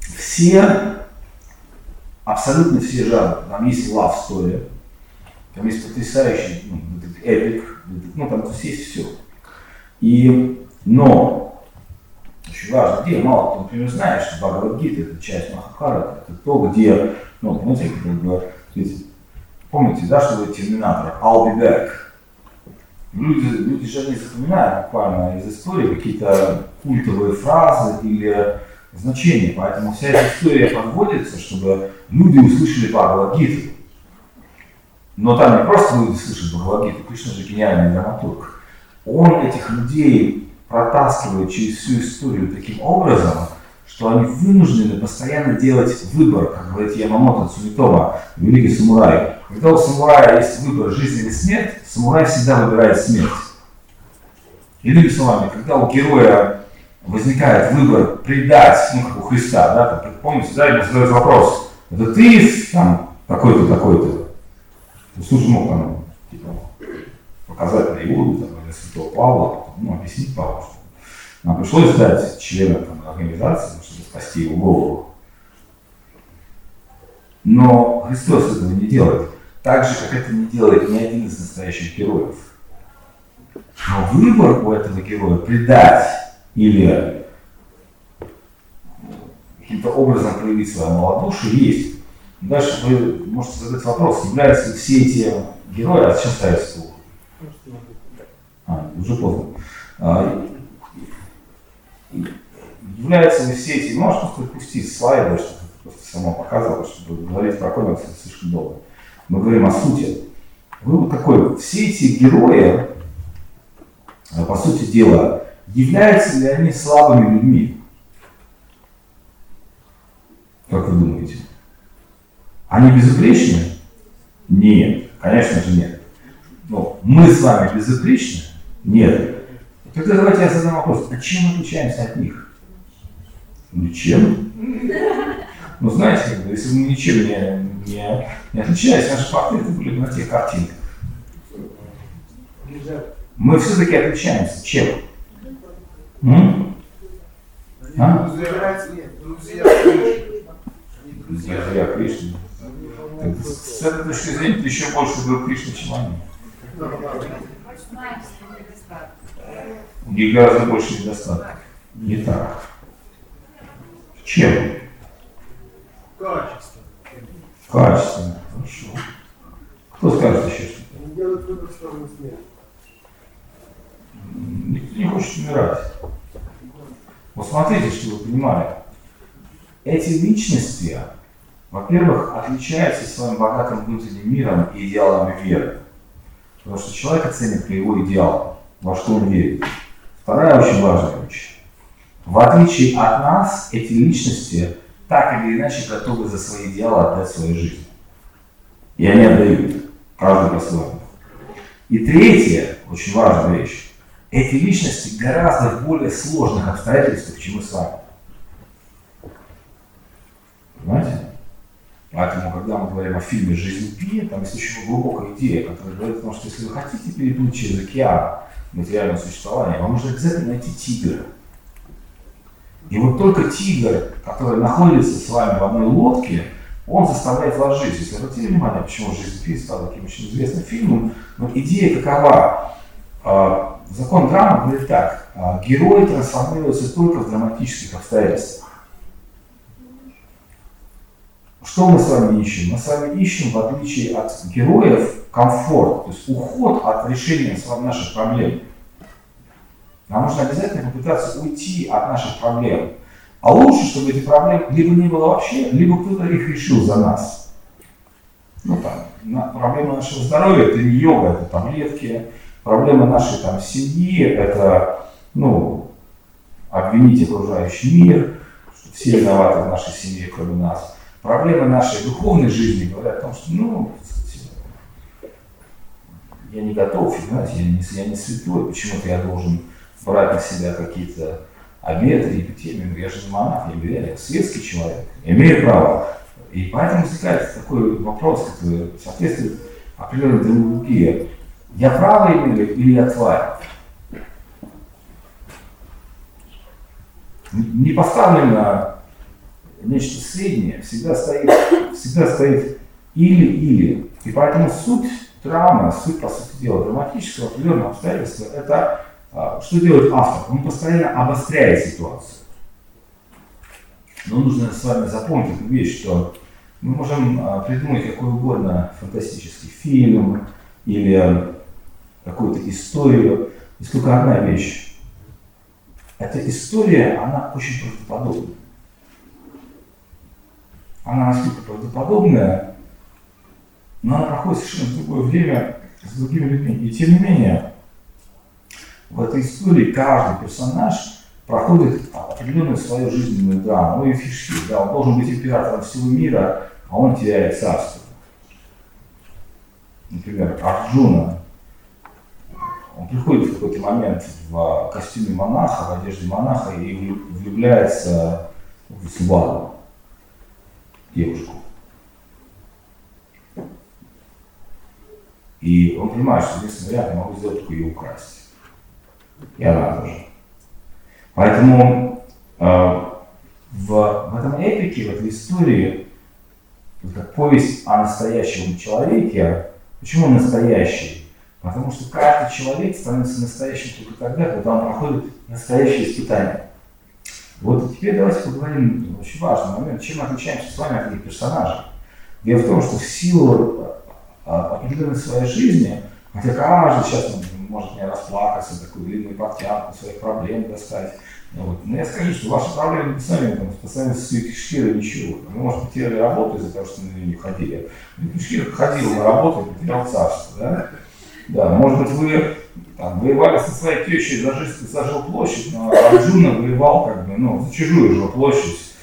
абсолютно все жанры. Там есть love story, там есть потрясающий эпик, там есть все. И Но очень важно, где мало кто, например, знает, что Бхагавад-гита — это часть Махабхараты, это то, где, ну, понимаете, помните, да, что вы терминатор, I'll be back. Люди же не запоминают буквально из истории какие-то культовые фразы или значения, поэтому вся эта история подводится, чтобы люди услышали Бхагавад-гиту. Но там не просто люди слышат Бхагавад-гиту, Кришна же гениальный драматург. Он этих людей протаскивает через всю историю таким образом, что они вынуждены постоянно делать выбор, как говорит Ямамото Цумитома, великий самурай. Когда у самурая есть выбор жизнь или смерть, самурай всегда выбирает смерть. Иными словами, когда у героя возникает выбор предать, ну как у Христа, да, как, помните, да, ему задают вопрос, это ты там такой-то, такой-то? Слушай, мог там, типа, показать на Иуду, там, или святого Павла, ну, объяснить Павлу, что нам пришлось сдать члена там, организации, чтобы спасти его голову. Но Христос этого не делает. Так же, как это не делает ни один из настоящих героев. Но выбор у этого героя предать или каким-то образом проявить свое малодушие есть. Дальше вы можете задать вопрос, являются ли все эти герои, а сейчас ставить стул. Уже поздно. Являются ли все эти, можешь просто отпустить слайды, чтобы просто сама показывала, чтобы говорить про комиксы слишком долго. Мы говорим о сути. Вы вот такой, все эти герои, по сути дела, являются ли они слабыми людьми? Как вы думаете? Они безупречны? Нет, конечно же нет. Но мы с вами безупречны? Нет. Тогда давайте я задам вопрос, а чем мы отличаемся от них? Ничем. Ну знаете, как бы, если мы ничем не отличались, наши портреты были бы на тех картинках. Мы все-таки отличаемся. Чем? Друзья Кришны. С этой точки зрения ты еще больше друг Кришны, чем они. У них гораздо больше недостатков. Не так. Чем? Качество. Качественно. Хорошо. Кто скажет еще что-то? Не делают выбор в сторону смерти. Никто не хочет умирать. Вот смотрите, что вы понимали. Эти личности, во-первых, отличаются своим богатым внутренним миром и идеалами веры. Потому что человек оценит по его идеалам, во что он верит. Вторая очень важная вещь. В отличие от нас, эти личности так или иначе готовы за свои идеалы отдать свою жизнь. И они отдают, каждый по-своему. И третья, очень важная вещь. Эти личности гораздо в более сложных обстоятельствах, чем мы с вами. Понимаете? Поэтому, когда мы говорим о фильме «Жизнь Пи», там есть очень глубокая идея, которая говорит о том, что если вы хотите переплыть через океан материального существования, вам нужно обязательно найти тигра. И вот только тигр, который находится с вами в одной лодке, он заставляет вас жить. Если вы обратили внимание, почему «Жизнь Пи» стал таким очень известным фильмом, вот идея какова? Закон драмы говорит так: герой трансформируется только в драматических обстоятельствах. Что мы с вами ищем? Мы с вами ищем, в отличие от героев, комфорт, то есть уход от решения наших проблем. Нам нужно обязательно попытаться уйти от наших проблем. А лучше, чтобы эти проблемы либо не было вообще, либо кто-то их решил за нас. Ну там, проблема нашего здоровья — это не йога, это таблетки. Проблема нашей там семьи — это, обвинить окружающий мир, что все виноваты в нашей семье, кроме нас. Проблемы нашей духовной жизни говорят о том, что, я не готов, знаете, я не святой, почему-то я должен брать на себя какие-то обеты и эпитемии. Я же не монах, я светский человек, я имею право. И поэтому возникает такой вопрос, который соответствует определенной драматургии. Я право имею или я тварь? Не поставлено нечто среднее, всегда стоит или. И поэтому суть драмы, суть, по сути дела, драматического определенного обстоятельства — это Что делает автор? Он постоянно обостряет ситуацию. Но нужно с вами запомнить эту вещь, что мы можем придумать какой угодно фантастический фильм или какую-то историю. Есть только одна вещь. Эта история, она очень правдоподобна. Она настолько правдоподобная, но она проходит совершенно в другое время с другими людьми. И тем не менее, в этой истории каждый персонаж проходит определенную свою жизненную драму. Ну и фишки, да, он должен быть императором всего мира, а он теряет царство. Например, Арджуна. Он приходит в какой-то момент в костюме монаха, в одежде монаха и влюбляется в Субаду, девушку. И он понимает, что единственный вариант, я могу сделать только ее украсть. И она тоже. Поэтому в этом эпике, в этой истории, как повесть о настоящем человеке. Почему он настоящий? Потому что каждый человек становится настоящим только тогда, когда он проходит настоящее испытание. Вот теперь давайте поговорим очень важный момент, чем мы отличаемся с вами от этих персонажей. Дело в том, что в силу определенной своей жизни, хотя каждый сейчас может не расплакаться, такую длинную подтянку своих проблем достать. Но я скажу, что ваши проблемы сами постоянно суете шкиры, ничего. Вы, может, потеряли работу из-за того, что на нее не ходили. Шкира ходил на работу и потерял царство. Да? Да, может быть, вы там, воевали со своей тещей за жилплощадь, но Арджуна воевал как бы, за чужую жилплощадь.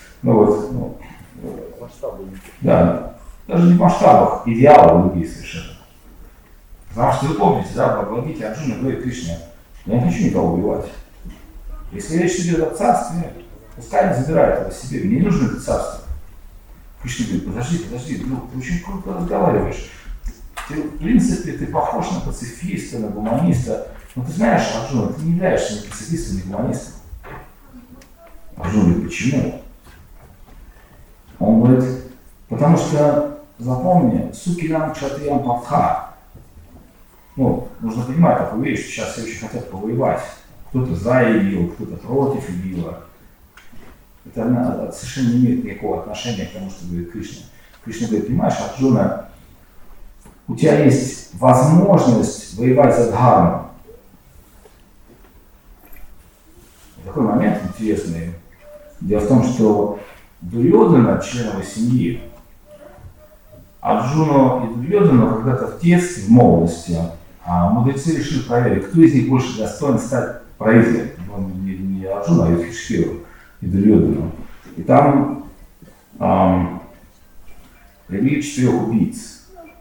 Да, даже не в масштабах, идеалы другие совершенно. Потому что вы помните, да, в Бхагавад-гите Арджуна говорит Кришне: я не хочу никого убивать. Если речь идет о царстве, пускай не забирает его себе, мне не нужно это царство. Кришна говорит: подожди, друг, ты очень круто разговариваешь. Ты, в принципе, ты похож на пацифиста, на гуманиста. Но ты знаешь, Арджуна, ты не являешься ни пацифистом, ни гуманистом. Арджуна говорит: почему? Он говорит: потому что, запомни, сукилям кшатриям патха. Нужно понимать такую вещь, что сейчас все очень хотят повоевать. Кто-то за Игила, кто-то против Игила. Это совершенно не имеет никакого отношения к тому, что говорит Кришна. Кришна говорит: понимаешь, Арджуна, у тебя есть возможность воевать за дхарму. Такой момент интересный. Дело в том, что Дурьодана, член его семьи, Арджуну и Дурьодану когда-то в детстве, в молодости, мудрецы решили проверить, кто из них больше достоин стать правителем. Не Арджуна, а Юдхиштхиру и Дурьодану. И там привели 4 убийц.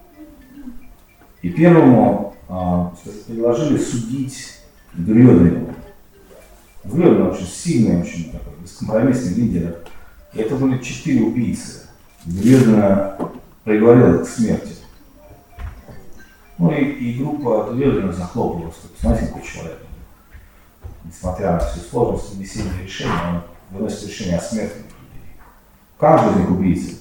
И первому предложили судить Дурьодана. Дурьодана очень сильный, очень такой бескомпромиссный лидер. И это были 4 убийцы. Дурьодана приговорил к смерти. И группа Дурьодана захлопнулась. Посмотрите, какой человек. Несмотря на всю сложность внесения решения, он выносит решение о смерти людей. Каждый из них убийца.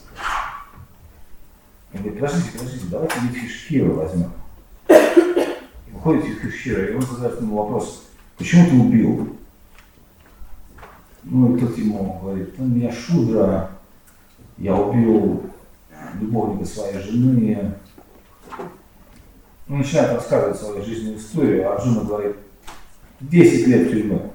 Он говорит: подождите, давайте Юдхиштхиру возьмем. И выходит Юдхиштхира, и он задает ему вопрос: почему ты убил? И тот ему говорит: я шудра, я убил любовника своей жены. Начинает рассказывать свою жизненную историю, а Арджуна говорит: 10 лет тюрьмы.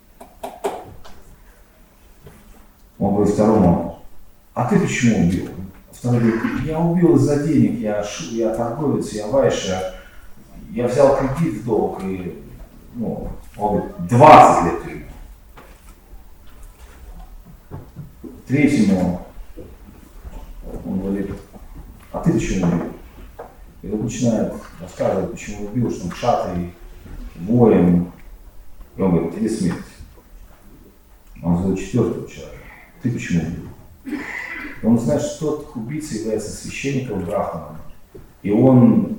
Он говорит второму: а ты почему убил? Второй говорит: я убил из-за денег, я торговец, я вайша, я взял кредит в долг, и он говорит: 20 лет тюрьмы. Третьему он говорит: а ты почему убил? И он начинает рассказывать, почему убил, что он кшатрий, воин. И он говорит: тебе смерть. Он задает 4-го человека: ты почему убил? И он знает, что тот убийца является священником брахманом. И он,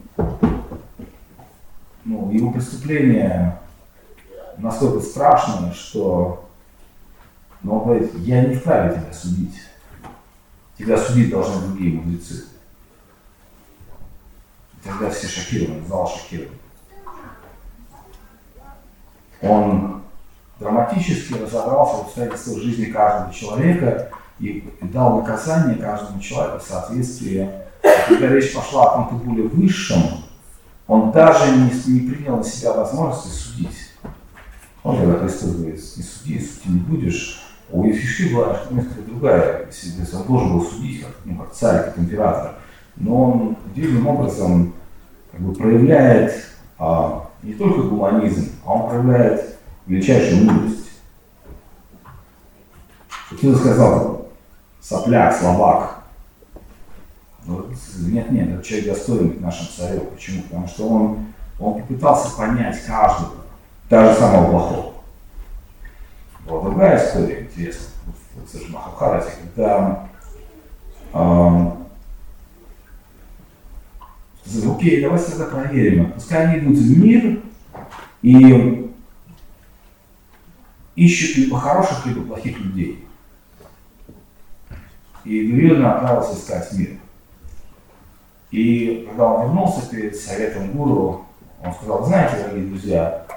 его преступление настолько страшное, что он говорит: я не вправе тебя судить. Тебя судить должны другие мудрецы. И тогда все шокированы, зал шокирован. Он драматически разобрался в обстоятельствах жизни каждого человека и дал наказание каждому человеку в соответствии. Когда речь пошла о ком-то более высшем, он даже не принял на себя возможности судить. Он, когда Христос говорит, не суди, судить не будешь, у Ефиши была несколько другая, если он должен был судить, как царь, как император. Но он удивительным образом проявляет не только гуманизм, а он проявляет величайшую мудрость. Кто-то сказал, сопляк, слабак. Нет, этот человек достоин быть нашим царем. Почему? Потому что он попытался понять каждого, даже самого плохого. Была другая история интересная, в Махабхарате, когда окей, давайте тогда проверим. Пускай они идут в мир и ищут либо хороших, либо плохих людей. И Дурьёдана отправился искать мир. И когда он вернулся перед советом гуру, он сказал, знаете, дорогие друзья,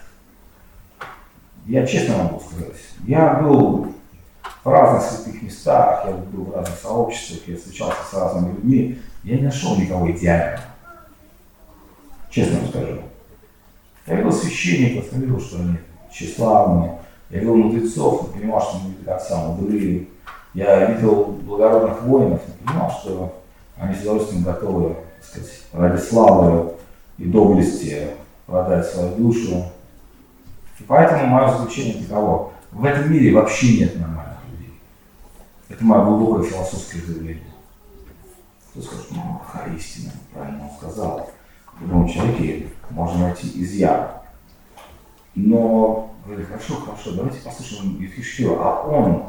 я честно могу сказать, я был в разных святых местах, я был в разных сообществах, я встречался с разными людьми, я не нашел никого идеального. Честно вам скажу. Я видел священников, я видел, что они тщеславные, я видел мудрецов, но понимал, что они как самые мудрые. Я видел благородных воинов, но понимал, что они с удовольствием готовы, так сказать, ради славы и доблести продать свою душу. И поэтому мое заключение таково. В этом мире вообще нет нормальных людей. Это мое глубокое философское заявление. Кто скажет, какая истина, правильно он сказал. В любом человеке можно найти изъян. Но, говорю, хорошо, давайте послушаем Юдхиштхиру, а он,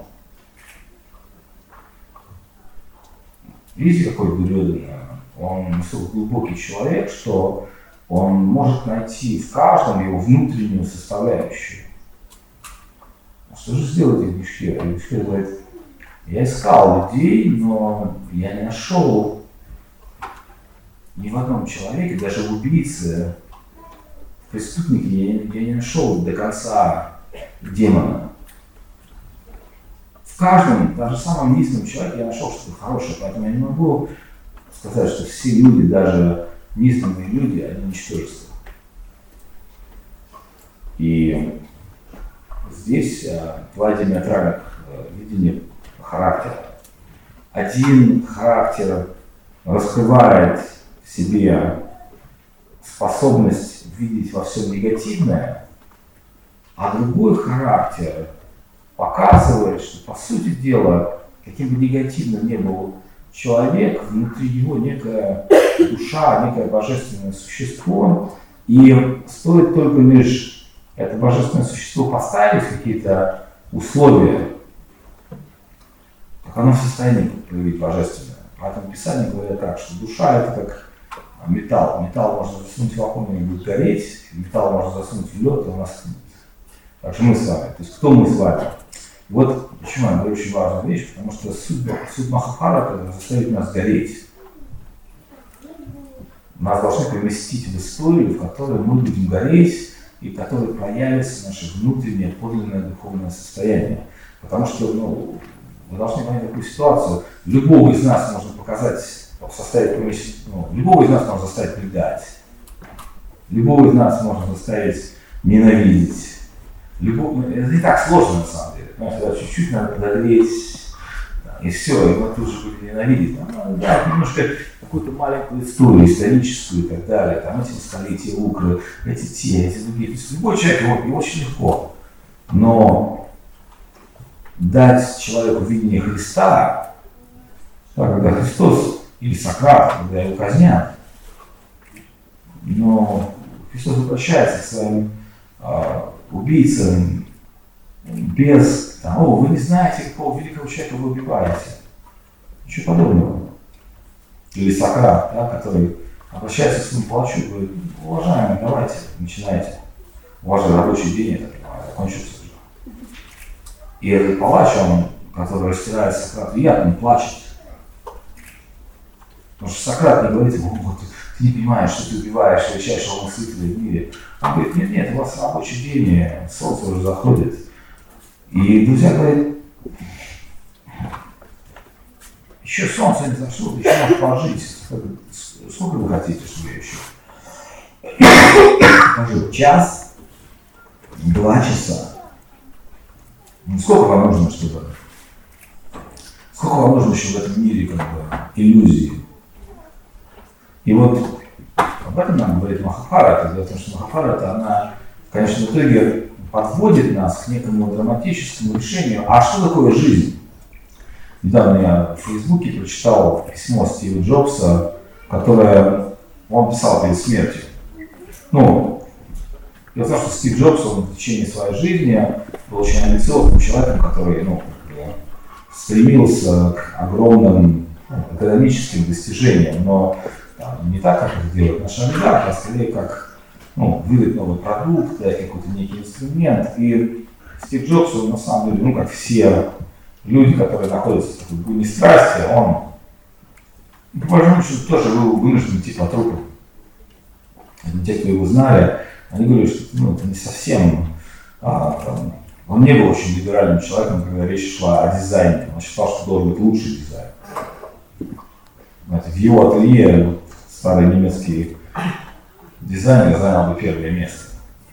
видите, какой Дурьёдана, он настолько глубокий человек, что он может найти в каждом его внутреннюю составляющую. Что же сделать Юдхиштхира? Юдхиштхира говорит, я искал людей, но я не нашел ни в одном человеке, даже в убийце, в преступнике, я не нашел до конца демона. В каждом, даже самом низком человеке я нашел что-то хорошее, поэтому я не могу сказать, что все люди, даже низменные люди, они ничтожества. И здесь два диаметральных видения характера. Один характер раскрывает в себе способность видеть во всем негативное, а другой характер показывает, что по сути дела, каким бы негативным ни был человек, внутри него некая душа, некое божественное существо, и стоит только лишь это божественное существо поставить какие-то условия, как оно в состоянии проявить божественное. Поэтому Писание говорит так, что душа это как металл. Металл можно засунуть в огонь, и будет гореть, металл можно засунуть в лед, и он остынет. Так что мы с вами. То есть кто мы с вами? Вот почему это очень важная вещь, потому что суть Махабхарата заставит нас гореть. Нас должны поместить в историю, в которой мы будем гореть, и в которой проявится наше внутреннее подлинное духовное состояние. Потому что, вы должны понять такую ситуацию. Любого из нас можно показать, любого из нас можно заставить предать. Любого из нас можно заставить ненавидеть. Это не так сложно на самом деле. Когда чуть-чуть надо подогреть, и все, и мы тут же будем ненавидеть. Да, немножко какую-то маленькую историю историческую и так далее. Там эти столетия укры, эти другие. Любой человек, его очень легко. Но дать человеку видение Христа, когда Христос или Сократ, когда его казнят, но Христос обращается к своим убийцам без того, вы не знаете, какого великого человека вы убиваете. Ничего подобного. Или Сократ, который обращается к своему палачу и говорит, уважаемый, давайте, начинайте. У вас же рабочий день, это закончился уже. И этот палач, который растирает Сократу яд, он плачет. Потому что Сократ не говорит ему, вот ты не понимаешь, что ты убиваешь величайшего мыслителя в мире. Он говорит, нет, у вас рабочий день, солнце уже заходит. И друзья говорят, еще солнце не зашло, еще можно пожить. Сколько вы хотите, чтобы я еще пожил? Час? 2 часа? Ну, сколько вам нужно, чтобы... Сколько вам нужно еще в этом мире, как бы, иллюзий? И вот об этом нам говорит Махабхарата, дело в том, что Махабхарата, она в конечном итоге подводит нас к некому драматическому решению. А что такое жизнь? Недавно я в Фейсбуке прочитал письмо Стива Джобса, которое он писал перед смертью. Ну, дело в том, что Стив Джобс, он в течение своей жизни был очень амбициозным человеком, который, стремился к огромным экономическим достижениям, но не так, как это делают наши олигархи, а скорее как выдать новый продукт, какой-то некий инструмент. И Стив Джобс, он на самом деле, как все люди, которые находятся в такой буйной страсти, он, по большому счету, тоже был вынужден идти по трупу. Те, кто его знали, они говорили, что это не совсем... Он не был очень либеральным человеком, когда речь шла о дизайне. Он считал, что должен быть лучший дизайн. Знаете, в его ателье старый немецкий дизайнер занял бы первое место.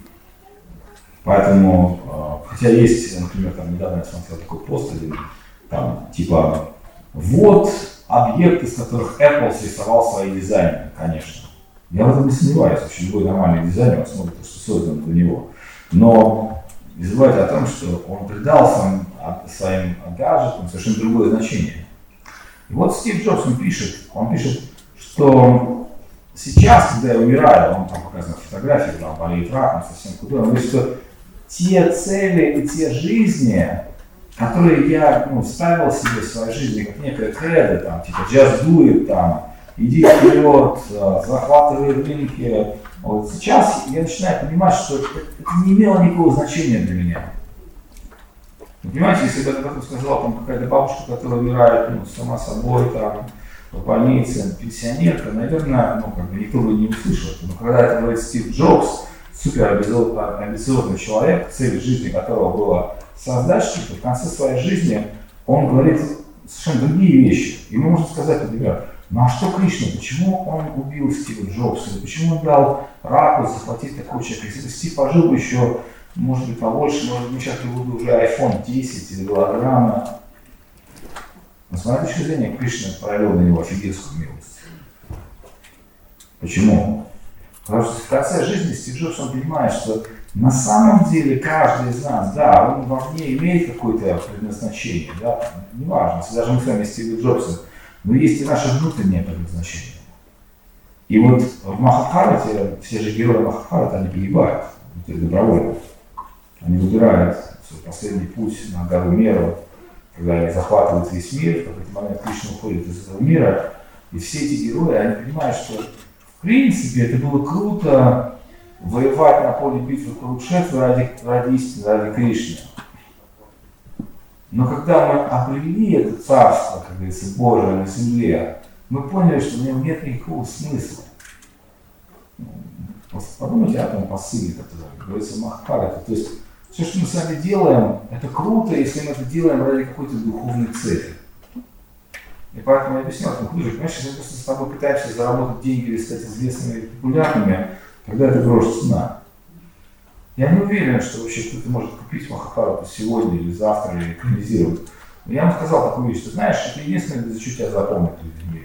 Поэтому, хотя есть, например, недавно я смотрел такой пост один, типа, вот объект, из которых Apple срисовал свои дизайны, конечно. Я в этом не сомневаюсь, вообще любой нормальный дизайнер, он смотрит, что создано для него. Но не забывайте о том, что он придал своим гаджетам совершенно другое значение. И вот Стив Джобс, он пишет, что сейчас, когда я умираю, он там показывает фотографии, когда он болеет раком, совсем худой, он говорит, что те цели и те жизни, которые я ставил себе в своей жизни, как некое кредо, типа just do it, иди вперед, захватывай рынки. Вот сейчас я начинаю понимать, что это не имело никакого значения для меня. Вы понимаете, если бы об этом сказала какая-то бабушка, которая умирает сама собой, в больнице, пенсионерка, наверное, никто бы не услышал это. Но когда это говорит Стив Джобс, супер амбициозный человек, цель жизни которого была создать что-то, в конце своей жизни он говорит совершенно другие вещи. И мы можем сказать, например, ну а что Кришна, почему он убил Стива Джобса, почему он дал раку захватить такого человека? Если бы Стив пожил бы еще, может быть, побольше, может быть, сейчас был бы уже iPhone 10 или голограмма. Но с моей точки зрения, Кришна проявил на него офигенскую милость. Почему? Потому что в конце жизни Стив Джобс, он понимает, что на самом деле каждый из нас, да, он вовне имеет какое-то предназначение, да, неважно, если даже мы с вами Стива Джобса, но есть и наше внутреннее предназначение. И вот в Махабхарате, все же герои Махабхарата, они погибают, добровольно. Они выбирают свой последний путь на гору Меру, когда они захватывают весь мир, в какой-то момент Кришна уходит из этого мира, и все эти герои, они понимают, что в принципе это было круто воевать на поле битвы Курукшетры ради истины, ради Кришны. Но когда мы обрели это царство, как говорится, Божие на земле, мы поняли, что в нем нет никакого смысла. Подумайте о том посыле, который говорится в Махабхарате. То есть все, что мы с вами делаем, это круто, если мы это делаем ради какой-то духовной цели. И поэтому я объяснял этому книжку, понимаешь, если мы просто с тобой пытаемся заработать деньги или стать известными и популярными, тогда это грош цена. Я не уверен, что вообще кто-то может купить Махабхарату сегодня или завтра, или экранизировать. Но я вам сказал такую вещь, что знаешь, это единственное, за что тебя запомнят люди в мире.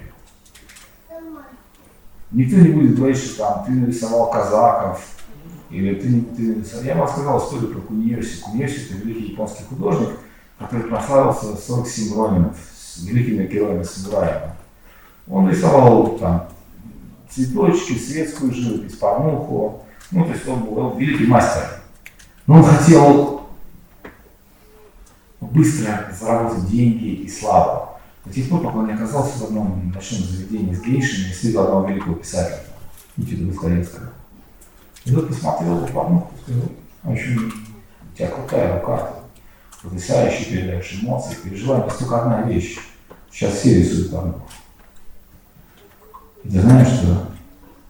Никто не будет говорить, что ты нарисовал казаков, или ты нарисовал... Я вам сказал историю про Куниёси. Куниёси — это великий японский художник, который прославился 47 ронинов с великими героями-самураями. Он рисовал цветочки, светскую живопись, порнуху. То есть он был великий мастер. Но он хотел быстро заработать деньги и славу. До тех пор, пока он не оказался в одном ночном заведении с гейшами и встретил одного великого писателя, Никиту Достоевского. И тот посмотрел в порнуху и сказал: в общем, у тебя крутая рука, потрясающая, передаешь эмоции, переживания. Есть только одна вещь. Сейчас все рисуют порнуху. И ты знаешь, что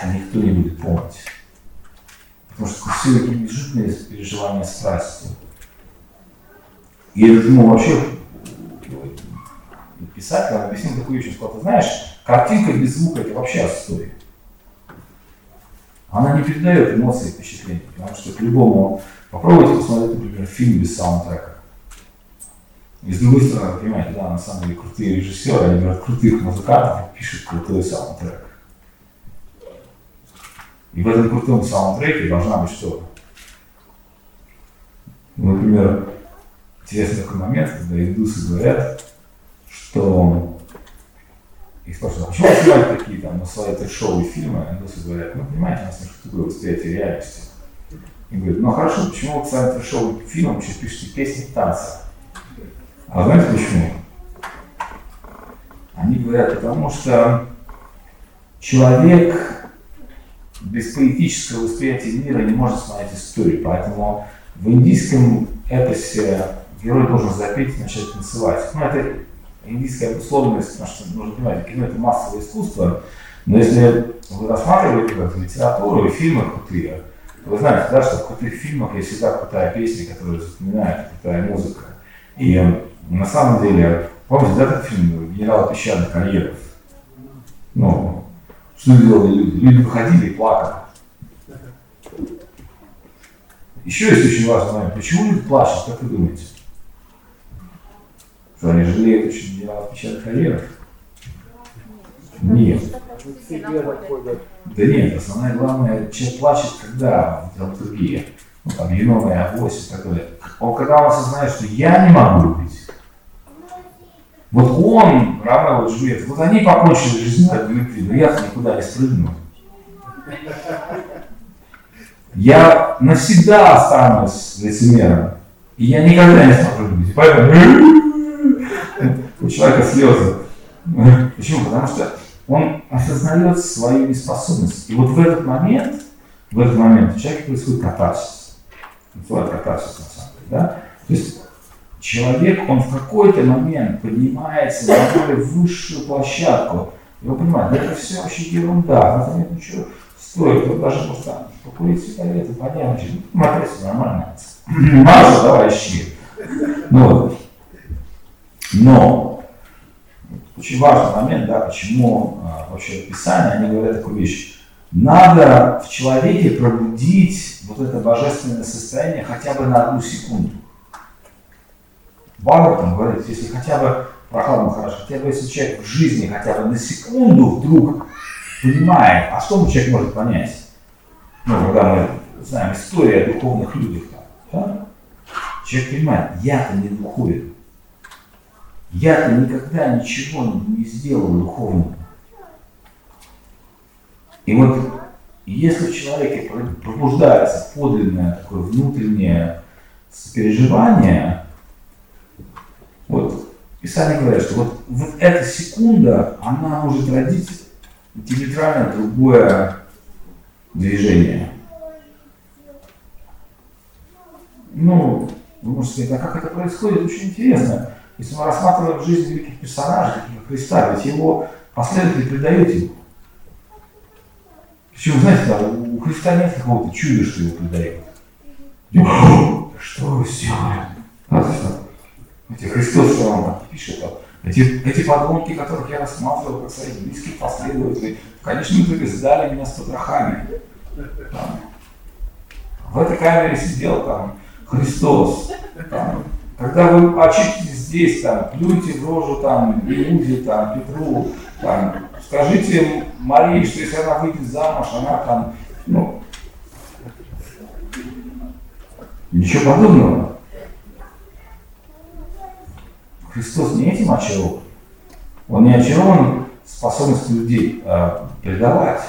это никто не будет помнить. Потому что все эти бесжитные переживания страстью. И это ему вообще писатель объяснил такую вещь, что ты знаешь, картинка без звука это вообще отстой. Она не передает эмоции и впечатления, потому что по-любому попробуйте посмотреть, например, фильм без саундтрека. И с другой стороны, вы понимаете, да, на самом деле крутые режиссеры, они берут крутых музыкантов и пишут крутой саундтрек. И в этом крутом саундтреке должна быть что? Например, интересный такой момент, когда индусы говорят, что их спрашивают, почему вы снимаете такие там на свои трешовые фильмы, индусы говорят, ну понимаете, у нас немножко другое восприятие реальности. И говорят, ну хорошо, почему вы к своим трешовым фильмам сейчас пишете песни в танце? А знаете почему? Они говорят, потому что человек без поэтического восприятия мира не может смотреть историю, поэтому в индийском эпосе герой должен запеть и начать танцевать. Ну, это индийская обусловленность, потому что, нужно понимать, кино это массовое искусство, но если вы рассматриваете литературу и фильмы крутые, то вы знаете, да, что в крутых фильмах есть всегда крутая песня, которая запоминает, крутая музыка. И на самом деле, помните, да, этот фильм «Генерал песчаных карьеров»? Ну, что делали люди? Люди выходили и плакали. Еще есть очень важный момент. Почему люди плачут, как вы думаете? Что они жалеют очень генералов песчаных карьеров? Нет. Да нет, основное главное, человек плачет, когда в драматургии, ну, там, Юнона и Авось и так далее. Когда он осознает, что я не могу быть. Вот он, равно вот Жюльет, вот они покончили жизнь от любви, но я-то никуда не спрыгну. Я навсегда останусь лицемером, и я никогда не смогу любить. Поэтому у человека слезы. Почему? Потому что он осознает свою неспособность. И вот в этот момент у человека происходит катарсис. Называют катарсис на самом деле, да? То есть человек, он в какой-то момент поднимается на более высшую площадку. И вы понимаете, это все вообще ерунда, это нет ничего стоит. Вот даже просто покурить сигареты, понятничать, ну, смотрите, нормально. Маша, давай ищи. Ну, но очень важный момент, да, почему вообще в Писании они говорят такую вещь. Надо в человеке пробудить вот это божественное состояние хотя бы на 1 секунду. Бхагаватам говорит, если хотя бы, прохладно хорошо, хотя бы если человек в жизни хотя бы на секунду вдруг понимает, а что человек может понять? Ну, когда мы знаем историю о духовных людях, да? Человек понимает, я-то не духовен. Я-то никогда ничего не сделал духовного. И вот если в человеке пробуждается подлинное такое внутреннее сопереживание, вот Писание говорит, что вот эта секунда, она может родить диаметрально другое движение. Ну, вы можете сказать, а как это происходит, очень интересно. Если мы рассматриваем жизнь великих персонажей, таких как Христа, ведь его последователи предают ему. Причем, знаете, да, у Христа нет какого-то чуда, что его предают. Что вы сделали? Эти Христос, что он так пишет, эти подонки, которых я рассматривал как своих близких последователей, в конечном итоге сдали меня с потрохами. В этой камере сидел там Христос. Там, когда вы очутитесь здесь, там, плюньте в рожу там, Иуде, там, Петру, там, скажите Марии, что если она выйдет замуж, она там, ну, ничего подобного. Христос не этим очарован. Он не очарован способностью людей предавать.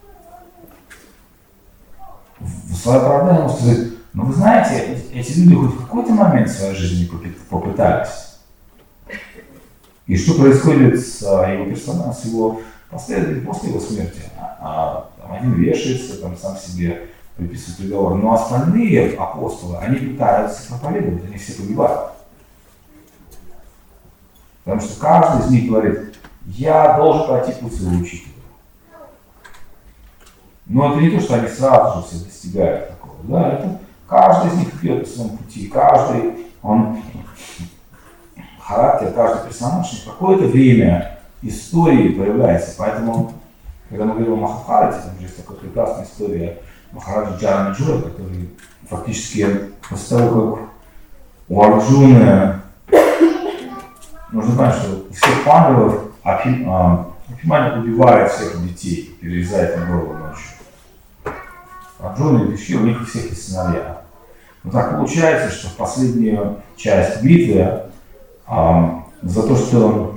В свое оправдание он сказать, но вы знаете, эти люди хоть в какой-то момент в своей жизни попытались. И что происходит с его персонажем, с его последователем после его смерти? Один вешается, там сам себе приписывает приговор, но остальные апостолы, они пытаются проповедовать, они все погибают. Потому что каждый из них говорит, я должен пройти путь своего учителя. Но это не то, что они сразу же все достигают такого. Да? Это каждый из них идет по своему пути, каждый, он характер, каждый персонаж в какое-то время истории появляется. Поэтому, когда мы говорим о Махабхарате, там же есть такая прекрасная история Махараджа Джанаджоя, который фактически после того, как у Арджуны, нужно понять, что у всех пандавов Абхиманю убивает всех детей, перерезает им голову ночью. Арджуна и Юдхишthira, у них у всех есть сыновья. Но так получается, что в последнюю часть битвы за то, что,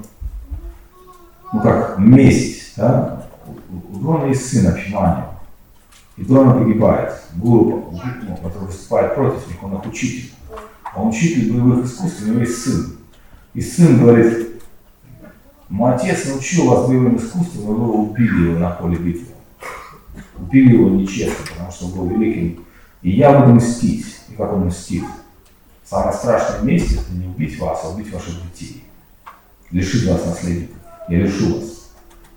ну как, месть, да, у Дрона есть сын Абхиманю. И Дрона погибает. Гуру, который выступает против них, он их учитель. Он учитель боевых искусств, у него есть сын. И сын говорит: мой отец научил вас боевым искусствам, но вы убили его на поле битвы. Убили его нечестно, потому что он был великим. И я буду мстить. И как он мстит? Самое страшное месть — это не убить вас, а убить ваших детей. Лишить вас наследников. Я лишу вас.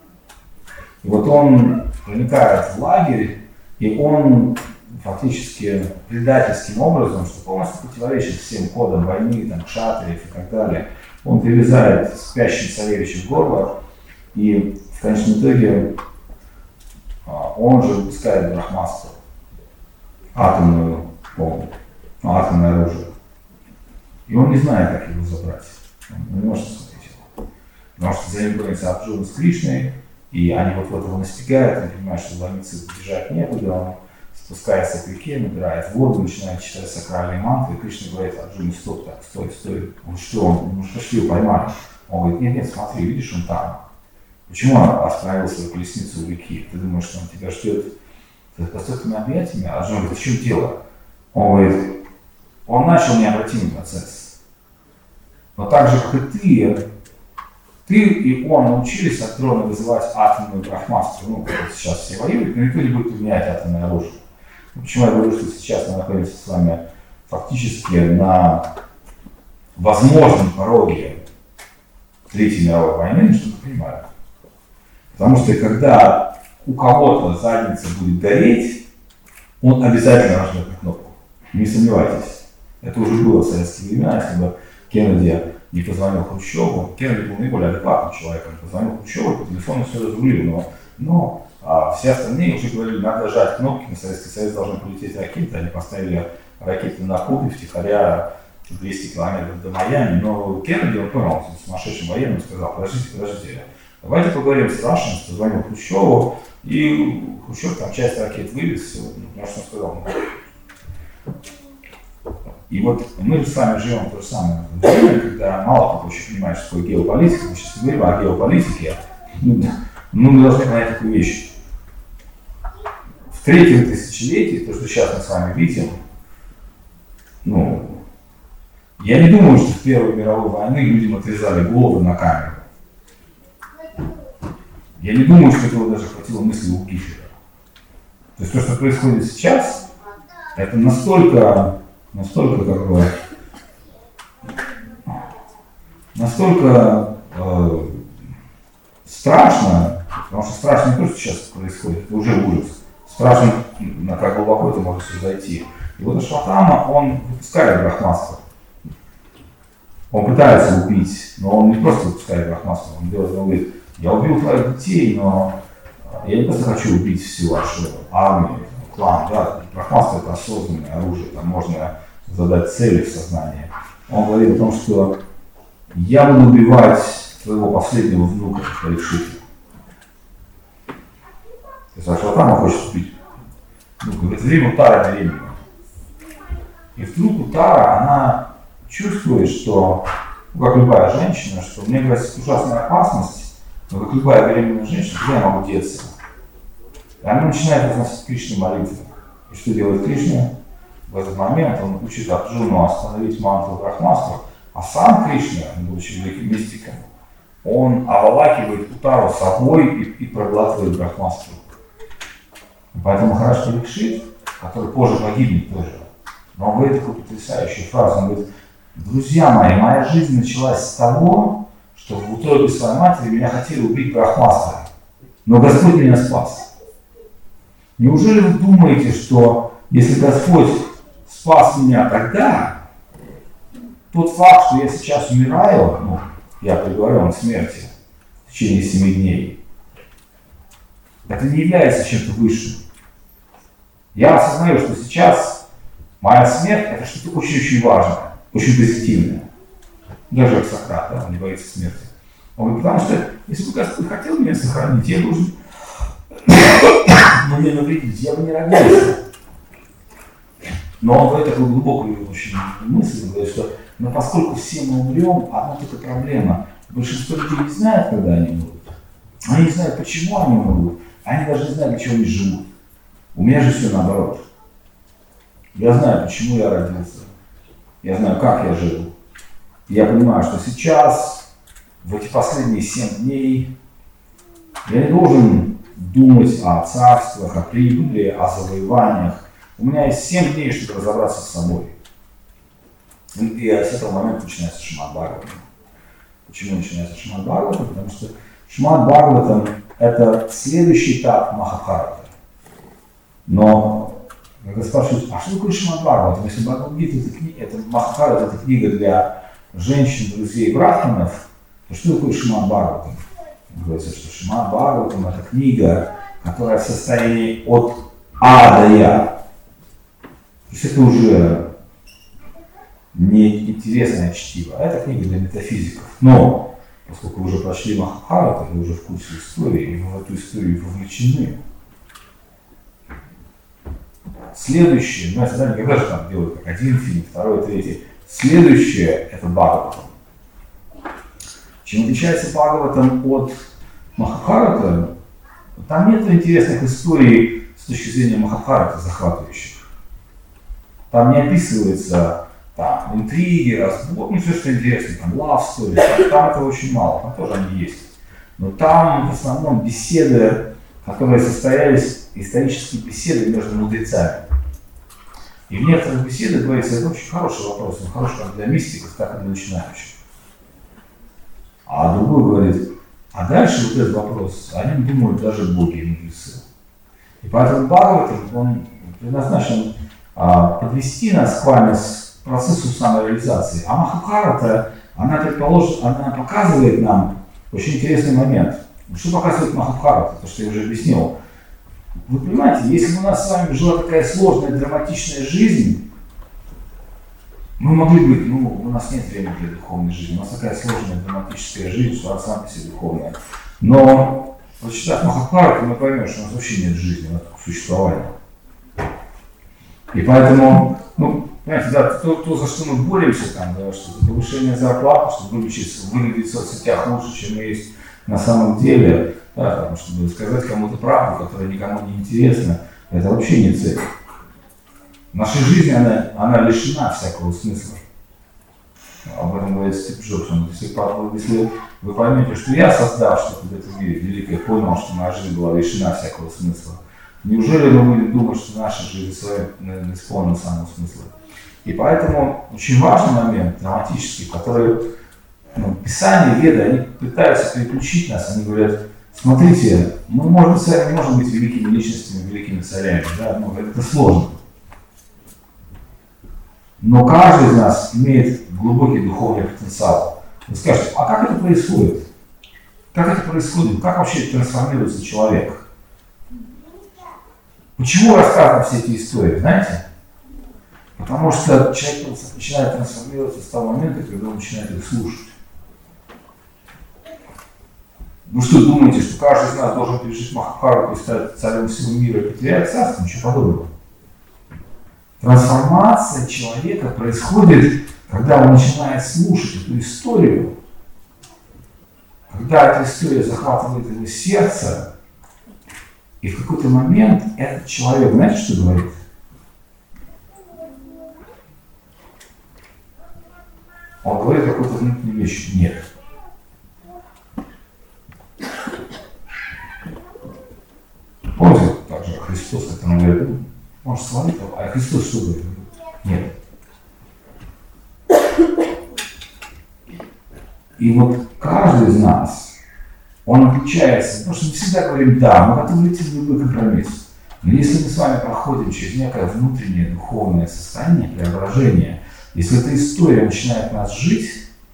И вот он проникает в лагерь, и он фактически предательским образом, что полностью противоречит всем кодам войны, там, кшатриев и так далее, он перерезает спящим царевичу горло, и в конечном итоге он же выпускает брахмастру, атомную бомбу, атомное оружие. И он не знает, как его забрать. Он не может смотреть его. Потому что за ним гонится Арджуна с Кришной, и они вот этого настигают, он понимает, что ломиться бежать некуда, он спускается к реке, набирает воду, начинает читать сакральные мантры, и Кришна говорит: Арджуна, стоп, так, стой, стой. Он что, он пошли его поймали. Он говорит: нет, нет, смотри, видишь, он там. Почему он остановил свою колесницу у реки? Ты думаешь, что он тебя ждет с простыми объятиями? Арджуна говорит: в чем дело? Он говорит: он начал необратимый процесс. Но так же, как и ты и он научились от Дрона вызывать атомную брахмастру. Ну, как сейчас все воюют, но никто не будет применять атомное оружие. Почему я говорю, что сейчас мы находимся с вами фактически на возможном пороге Третьей мировой войны, чтобы вы понимали. Потому что когда у кого-то задница будет гореть, он обязательно нажмет на кнопку. Не сомневайтесь. Это уже было в советские времена, если бы Кеннеди не позвонил Хрущеву. Кеннеди был наиболее адекватным человеком. Позвонил Хрущеву, по телефону все разрулил. Но все остальные уже говорили: надо жать кнопки, на Советский Союз должны полететь ракеты. Они поставили ракеты на Кубе втихаря 200 километров до Майами. Но Кеннеди, он понял, сумасшедшим военным, сказал: подождите, давайте поговорим с Рашином, позвонил Хрущеву. И Хрущев там часть ракет вывез, потому что он сказал. И вот мы с вами живем в то же самое время, когда мало кто еще понимает, что такое геополитика. Мы сейчас говорим о геополитике. Мы должны понять такую вещь. В третьем тысячелетии, то, что сейчас мы с вами видим, я не думаю, что в Первой мировой войны людям отрезали головы на камеру. Я не думаю, что этого даже хватило мысли у Гитлера. То есть то, что происходит сейчас, это настолько страшно, потому что страшно не то, что сейчас происходит, это уже ужас. Страшно, как глубоко это может зайти. И вот Ашватthама, он выпускает брахмастру. Он пытается убить, но он не просто выпускает брахмастру, он говорит: я убил твоих детей, но я не просто хочу убить всю вашу армию, клан. Да? Брахмастра — это осознанное оружие, там можно задать цели в сознании. Он говорит о том, что я буду убивать твоего последнего внука, Парикшита. То есть Ашватthама хочет убить. Говорит: время Тара беременна. И вдруг Утара, она чувствует, что, как любая женщина, что мне грозит ужасная опасность, но как любая беременная женщина, куда я могу деться? И она начинает возносить Кришне молитвы. И что делает Кришна? В этот момент он учит Арджуну остановить мантру брахмастру, а сам Кришна, будучи великим мистиком, он оволакивает Утару собой и проглатывает брахмастру. Поэтому Махарадж Парикшит, который позже погибнет тоже, но он говорит такую потрясающую фразу, он говорит: друзья мои, моя жизнь началась с того, что в утробе своей матери меня хотели убить брахмастрой, но Господь меня спас. Неужели вы думаете, что если Господь спас меня тогда, тот факт, что я сейчас умираю, ну, я приговорен к смерти в течение 7 дней, это не является чем-то высшим. Я осознаю, что сейчас моя смерть – это что-то очень-очень важное, очень позитивное. Даже Сократ, да, он не боится смерти. Он говорит, потому что если бы Господь хотел меня сохранить, я должен мне навредить, я бы не родился. Но он говорит такую глубокую очень мысль, он говорит, что но поскольку все мы умрем, одна только проблема. Большинство людей не знают, когда они умрут. Они не знают, почему они умрут. Они даже не знают, для чего они живут. У меня же все наоборот. Я знаю, почему я родился. Я знаю, как я жил. Я понимаю, что сейчас, в эти последние 7 дней, я не должен думать о царствах, о прибыли, о завоеваниях. У меня есть 7 дней, чтобы разобраться с собой. И с этого момента начинается Шримад Бхагаватам. Почему начинается Шримад Бхагаватам? Потому что Шримад Бхагаватам – это следующий этап Махабхараты. Но, когда спрашивают, а что такое Шримад Бхагаватам? Если Бхагавад-гита это Махабхарата, это книга для женщин, друзей, брахманов, то что такое Шримад Бхагаватам? Говорится, что Шримад Бхагаватам – это книга, которая в состоянии от А до Я. То есть это уже не интересное чтиво, а это книга для метафизиков. Но, поскольку вы уже прочли Махабхарату, вы уже в курсе истории, и вы в эту историю вовлечены. Следующее, знаете, да, никогда же там делают как один фильм, второй, третий. Следующее – это Бхагаватам. Чем отличается Бхагаватам от Махабхараты, там нет интересных историй с точки зрения Махабхараты захватывающих. Там не описывается там, интриги, разбор, ну все, что интересно, там love story, там этого очень мало, там тоже они есть. Но там в основном беседы, которые состоялись, исторические беседы между мудрецами. И в некоторых беседах говорится, это очень хороший вопрос, он хороший как для мистиков, так и для начинающих. А другой говорит, а дальше вот этот вопрос, о нем думают даже боги и мудрецы. И поэтому Бхагаватам, он предназначен подвести нас к вами к процессу самореализации. А Махабхарата, она показывает нам очень интересный момент. Что показывает Махабхарата? То, что я уже объяснил. Вы понимаете, если бы у нас с вами жила такая сложная, драматичная жизнь, мы могли быть, у нас нет времени для духовной жизни, у нас такая сложная, драматическая жизнь, что она сама по себе духовная. Но, прочитав Махабхарату, мы поймем, что у нас вообще нет жизни, у нас существования. И поэтому, понимаете, да, то, за что мы боремся, там, да, что повышение зарплаты, чтобы выглядеть в соцсетях лучше, чем мы есть на самом деле, да, там, чтобы сказать кому-то правду, которая никому не интересна, это вообще не цель. Наша жизнь, она лишена всякого смысла. Об этом говорит Стив Джобс. Если вы поймете, что я, создав что-то в этом мире великое, понял, что моя жизнь была лишена всякого смысла, неужели мы будем думать, что наша жизнь исполнена самого смысла? И поэтому очень важный момент, драматический, который Писание, Веды, они пытаются переключить нас, они говорят, смотрите, мы не можем быть великими личностями, великими царями, да? Это сложно. Но каждый из нас имеет глубокий духовный потенциал. Вы скажете, а как это происходит? Как это происходит? Как вообще трансформируется человек? Почему рассказаны все эти истории, знаете? Потому что человек начинает трансформироваться с того момента, когда он начинает их слушать. Вы что думаете, что каждый из нас должен пережить Махабхарату и стать царем всего мира и потерять царство? Ничего подобного. Трансформация человека происходит, когда он начинает слушать эту историю, когда эта история захватывает его сердце, и в какой-то момент этот человек, знаете, что говорит? Он говорит какую-то внутреннюю вещь. Нет. Помните, также Христос, который говорит, может смотреть, а Христос что говорит? Нет. И вот каждый из нас, он отличается, потому что мы всегда говорим, да, мы готовы идти в любой компромисс. Но если мы с вами проходим через некое внутреннее духовное состояние, преображение, если эта история начинает нас жить,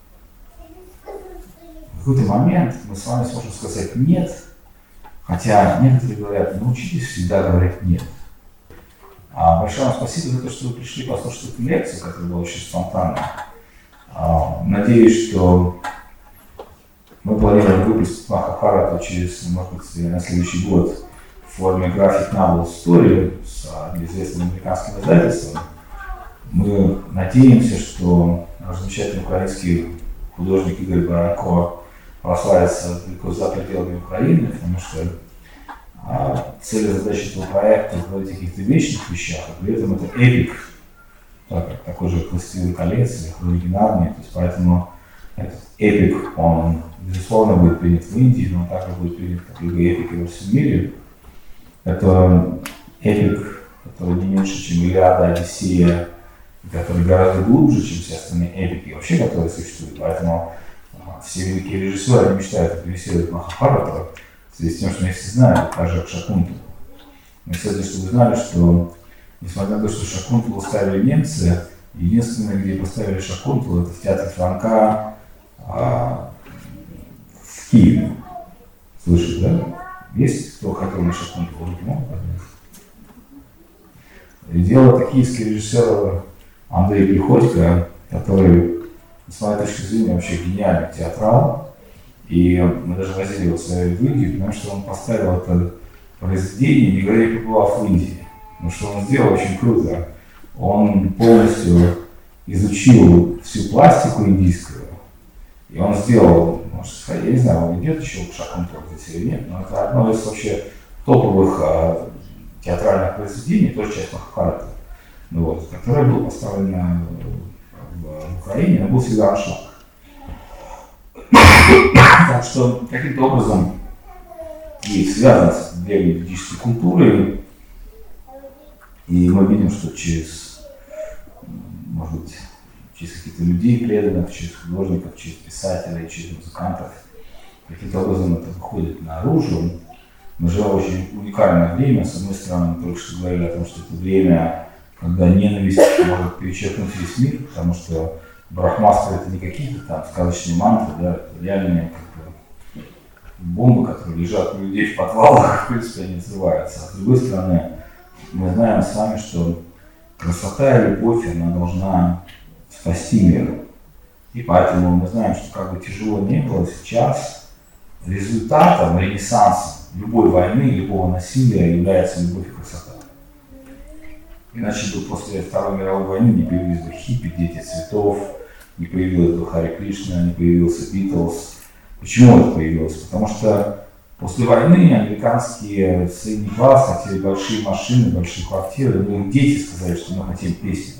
в какой-то момент мы с вами сможем сказать «нет», хотя некоторые говорят «научитесь всегда говорить нет». Большое вам спасибо за то, что вы пришли послушать эту лекцию, которая была очень спонтанная. Надеюсь, что мы планируем выпустить Махабхарату через, может быть, на следующий год в форме график Novel Story с известным американским издательством. Мы надеемся, что наш замечательный украинский художник Игорь Баранко прославится далеко за пределами Украины, потому что цель и задача этого проекта говорить о каких-то вечных вещах, а при этом это эпик, такой же «Властелин колец» или «Хроники Нарнии». То есть поэтому этот эпик, он, безусловно, будет принят в Индии, но он также будет принят как любые эпики во всем мире. Это эпик, который не меньше, чем «Илиада», «Одиссея», который гораздо глубже, чем все остальные эпики вообще, которые существуют. Поэтому все великие режиссеры мечтают отрежиссировать Махабхарату в связи с тем, что они все знают, также как Шакунту. Но, кстати, чтобы вы знали, что несмотря на то, что Шакунтулу ставили немцы, единственное, где поставили Шакунтулу, это в театре Франка в Киеве. Слышите, да? Есть кто хотел на Шакунтулу? Руки могут поднять? И дело это киевский режиссер Андрей Приходько, который, с моей точки зрения, вообще гениальный театрал. И мы даже возили его в свою Индию, потому что он поставил это произведение, не говоря, побывав в Индии. Но что он сделал очень круто. Он полностью изучил всю пластику индийскую. И он сделал, может сказать, я не знаю, он идет еще к Шакунтулу здесь или нет, но это одно из вообще топовых театральных произведений, тоже часть Махабхараты, которое было поставлено в Украине, но был всегда аншлаг. Так что каким-то образом и связано с древней ведической культурой, и мы видим, что через, может быть, через каких-то людей преданных, через художников, через писателей, через музыкантов, каким-то образом это выходит наружу. Мы живем в очень уникальное время. С одной стороны, мы только что говорили о том, что это время, когда ненависть может перечеркнуть весь мир, потому что брахмастры — это не какие-то там сказочные мантры, да, это реальные бомбы, которые лежат у людей в подвалах, в принципе, они взрываются. А с другой стороны, мы знаем с вами, что красота и любовь, она должна спасти мир. И поэтому мы знаем, что как бы тяжело не было, сейчас результатом, ренессансом любой войны, любого насилия является любовь и красота. Иначе бы после Второй мировой войны не появились бы хиппи, дети цветов, не появилась бы Хари Кришна, не появился Битлз. Почему это появилось? Потому что после войны американские средний класс хотели большие машины, большие квартиры, но дети сказали, что мы хотим песню.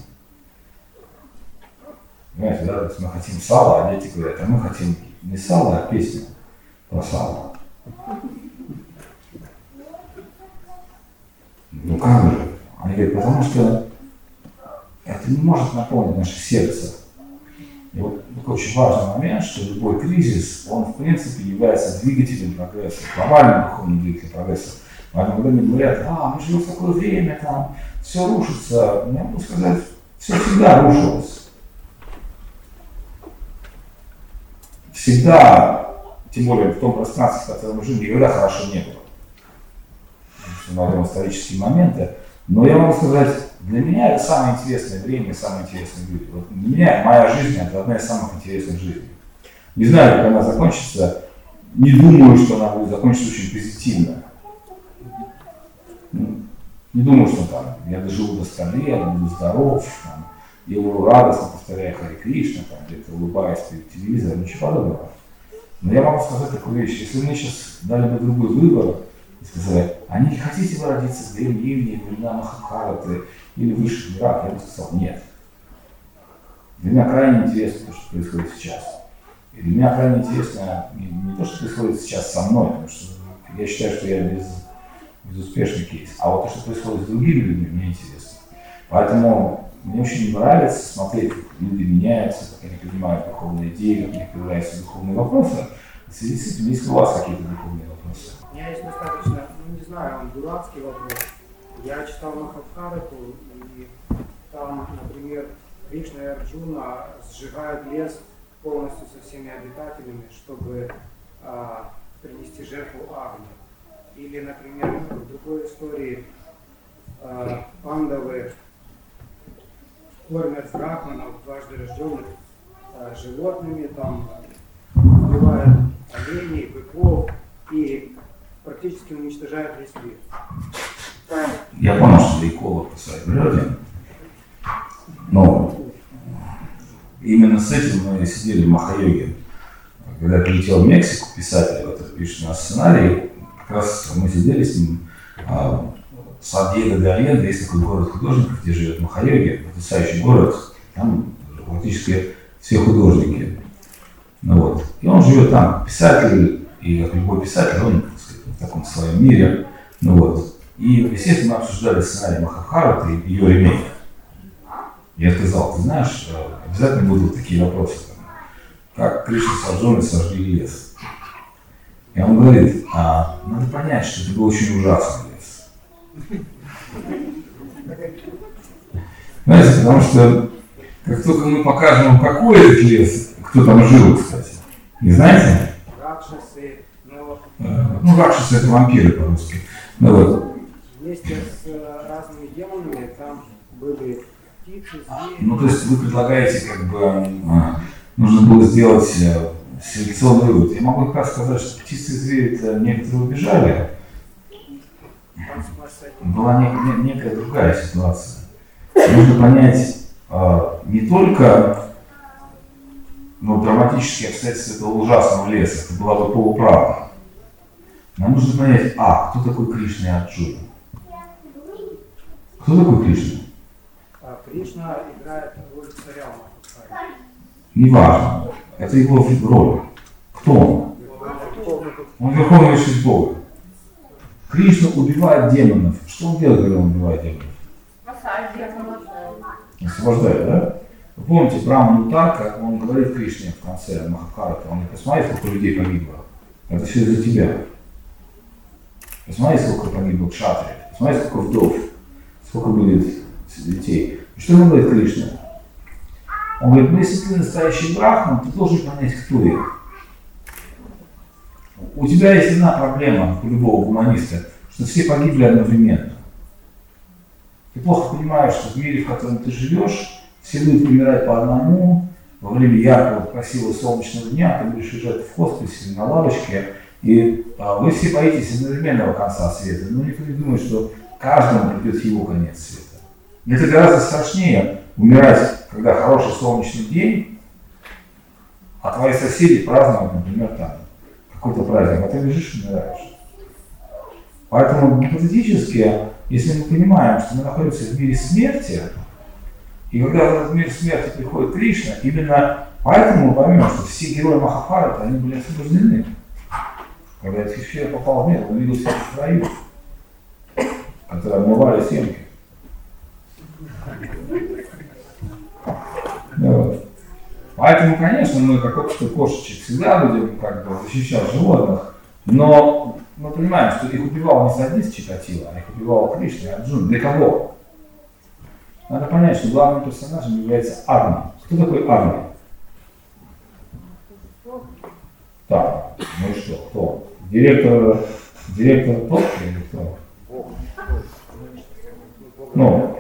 Понимаете, да? То есть мы хотим сало, а дети говорят, а мы хотим не сало, а песню про сало. Ну как же? Они говорят, потому что это не может наполнить наше сердце. И вот такой очень важный момент, что любой кризис, он в принципе является двигателем прогресса, глобальным духовным двигателем прогресса. Поэтому когда мне говорят, мы живем в такое время, там все рушится, я могу сказать, все всегда рушилось. Всегда, тем более в том пространстве, в котором мы живем, никогда хорошо не было. Мы говорим исторические моменты. Но я могу сказать, для меня это самое интересное время и самые интересные люди. Вот для меня моя жизнь — это одна из самых интересных жизней. Не знаю, как она закончится, не думаю, что она будет закончиться очень позитивно. Не думаю, что там я доживу до 100 лет, буду здоров, там, я буду радостно повторяя Хари Кришна, там, где-то улыбаясь перед телевизором, ничего подобного. Но я могу сказать такую вещь, если мне сейчас дали бы другой выбор, и сказали, а не хотите вы родиться в древней Индии, времена Махабхараты или в высших мирах? Я бы сказал, нет. Для меня крайне интересно то, что происходит сейчас. И для меня крайне интересно не то, что происходит сейчас со мной, потому что я считаю, что я безуспешный кейс, а вот то, что происходит с другими людьми, мне интересно. Поэтому мне очень нравится смотреть, как люди меняются, как они принимают духовные идеи, как у них появляются духовные вопросы. В связи с этим, есть ли у вас какие-то духовные вопросы? У меня есть достаточно, не знаю, он дурацкий вопрос. Я читал Махабхарату, и там, например, Кришна и Арджуна сжигают лес полностью со всеми обитателями, чтобы принести жертву Агни. Или, например, в другой истории пандавы кормят брахманов, дважды рожденных, животными, там убивают оленей, быков и практически уничтожают весь мир. Я понял, что ты эколог по своей природе, но именно с этим мы сидели в Маха-йоге. Когда я прилетел в Мексику, писатель, который пишет у нас сценарий, как раз мы сидели с ним в Сан-Диего де Альенде, есть такой город художников, где живет Маха-йоги, потрясающий город, там практически все художники. Ну вот. И он живет там, писатель, и как любой писатель, он, так сказать, в таком своем мире. Ну вот. И, естественно, мы обсуждали сценарий Махабхараты и ее ремейк. Я сказал, ты знаешь, обязательно будут такие вопросы, как Кришна с Арджуной сожгли лес. И он говорит, надо понять, что это был очень ужасный лес. Знаете, потому что как только мы покажем, какой этот лес, кто там жил, кстати, не знаете? Ракшасы, но... Ну, ракшасы это вампиры по-русски. Ну, вот. Вместе с разными демонами там были птицы, звери. Ну, то есть вы предлагаете, как бы, нужно было сделать селекционный вывод. Я могу как раз сказать, что птицы и звери-то некоторые убежали. Была некая другая ситуация. Нужно понять не только драматические обстоятельства этого ужасного леса, это была бы полуправда. Нам нужно понять, кто такой Кришна и Арджуна? Кто такой Кришна? Кришна играет роль царя в Махабхарате. Неважно. Это его роль. Кто он? Он верховный высший Бога. Кришна убивает демонов. Что он делает, когда он убивает демонов? Освобождает, да? Вы помните, Брахман Утарка, он говорит Кришне в конце Махабхарата, он говорит, посмотри, сколько людей погибло. Это все из-за тебя. Посмотри, сколько погибло кшатриев. Посмотри, сколько вдов. Сколько будет детей. И что ему говорит Кришна? Он говорит, если ты настоящий брахман, ты должен понять, кто я. У тебя есть одна проблема, у любого гуманиста, что все погибли одновременно. Ты плохо понимаешь, что в мире, в котором ты живешь, все будут умирать по одному, во время яркого, красивого солнечного дня, ты будешь лежать в хосписе, на лавочке, и вы все боитесь одновременного конца света. Но никто не думает, что каждому придет его конец света. Это гораздо страшнее умирать, когда хороший солнечный день, а твои соседи празднуют, например, там какой-то праздник, а ты лежишь и умираешь. Поэтому гипотетически, если мы понимаем, что мы находимся в мире смерти, и когда в этот мир смерти приходит Кришна, именно поэтому мы поймем, что все герои Махабхараты, они были освобождены. Когда Юдхишthира попал в мир, он видел всех троих, которые обмывали стенки. Вот. Поэтому, конечно, мы как общество кошечек всегда будем как бы защищать животных, но мы понимаем, что их убивал не садист Чикатило, а их убивал Кришна и Арджуна. Для кого? Надо понять, что главным персонажем является Агни. Кто такой Агни? Так, ну и что, кто он? Директор топки или кто? Ну,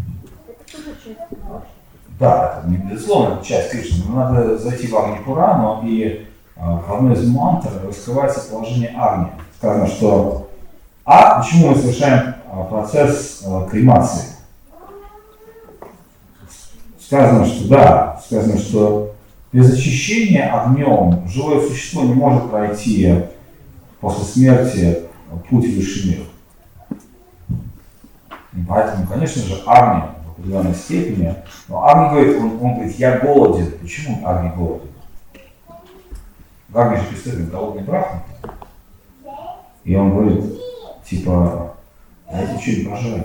да, это не безусловно часть Кришны, но надо зайти в Агни Пурану, и в одной из мантр раскрывается положение Агни. Сказано, что почему мы совершаем процесс кремации? Сказано, что без очищения огнем живое существо не может пройти после смерти путь в высший мир. И поэтому, конечно же, Агни в определенной степени, но Агни говорит, он говорит, я голоден. Почему Агни голоден? Агни же представляет голодный брахман. И он говорит, типа, дайте что-нибудь пожрать.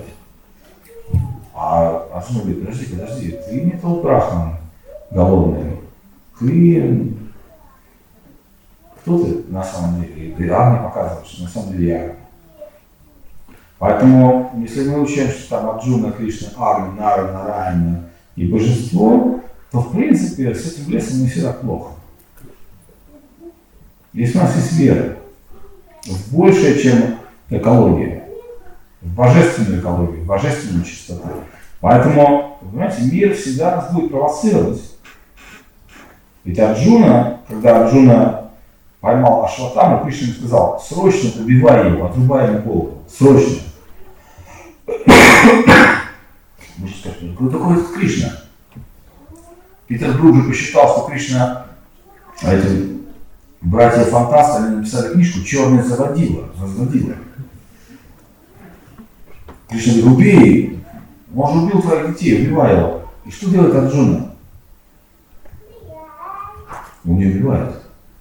А Арджуна говорит, подожди, ты не тот брахман голодный. Ты... Кто ты на самом деле? И Агни показывает, что на самом деле я Агни. Поэтому, если мы учим, что там Арджуна, Кришна, Агни, Нара, Нараяна и Божество, то в принципе с этим лесом не всегда плохо. Если у нас есть вера, большая, чем экология, в божественную экологию, в божественную чистоту. Поэтому, понимаете, мир всегда нас будет провоцировать. Ведь Арджуна, когда Арджуна поймал Ашватаму, Кришна ему сказал: срочно убивай его, отрубай ему голову. Срочно. Вы что скажете, кто такой этот Кришна? Питер Брук же посчитал, что Кришна, эти братья-фантасты, они написали книжку «Черное заводило». Кришна говорит: убей, он же убил твоих детей, убивай его. И что делает Арджуна? Он не убивает.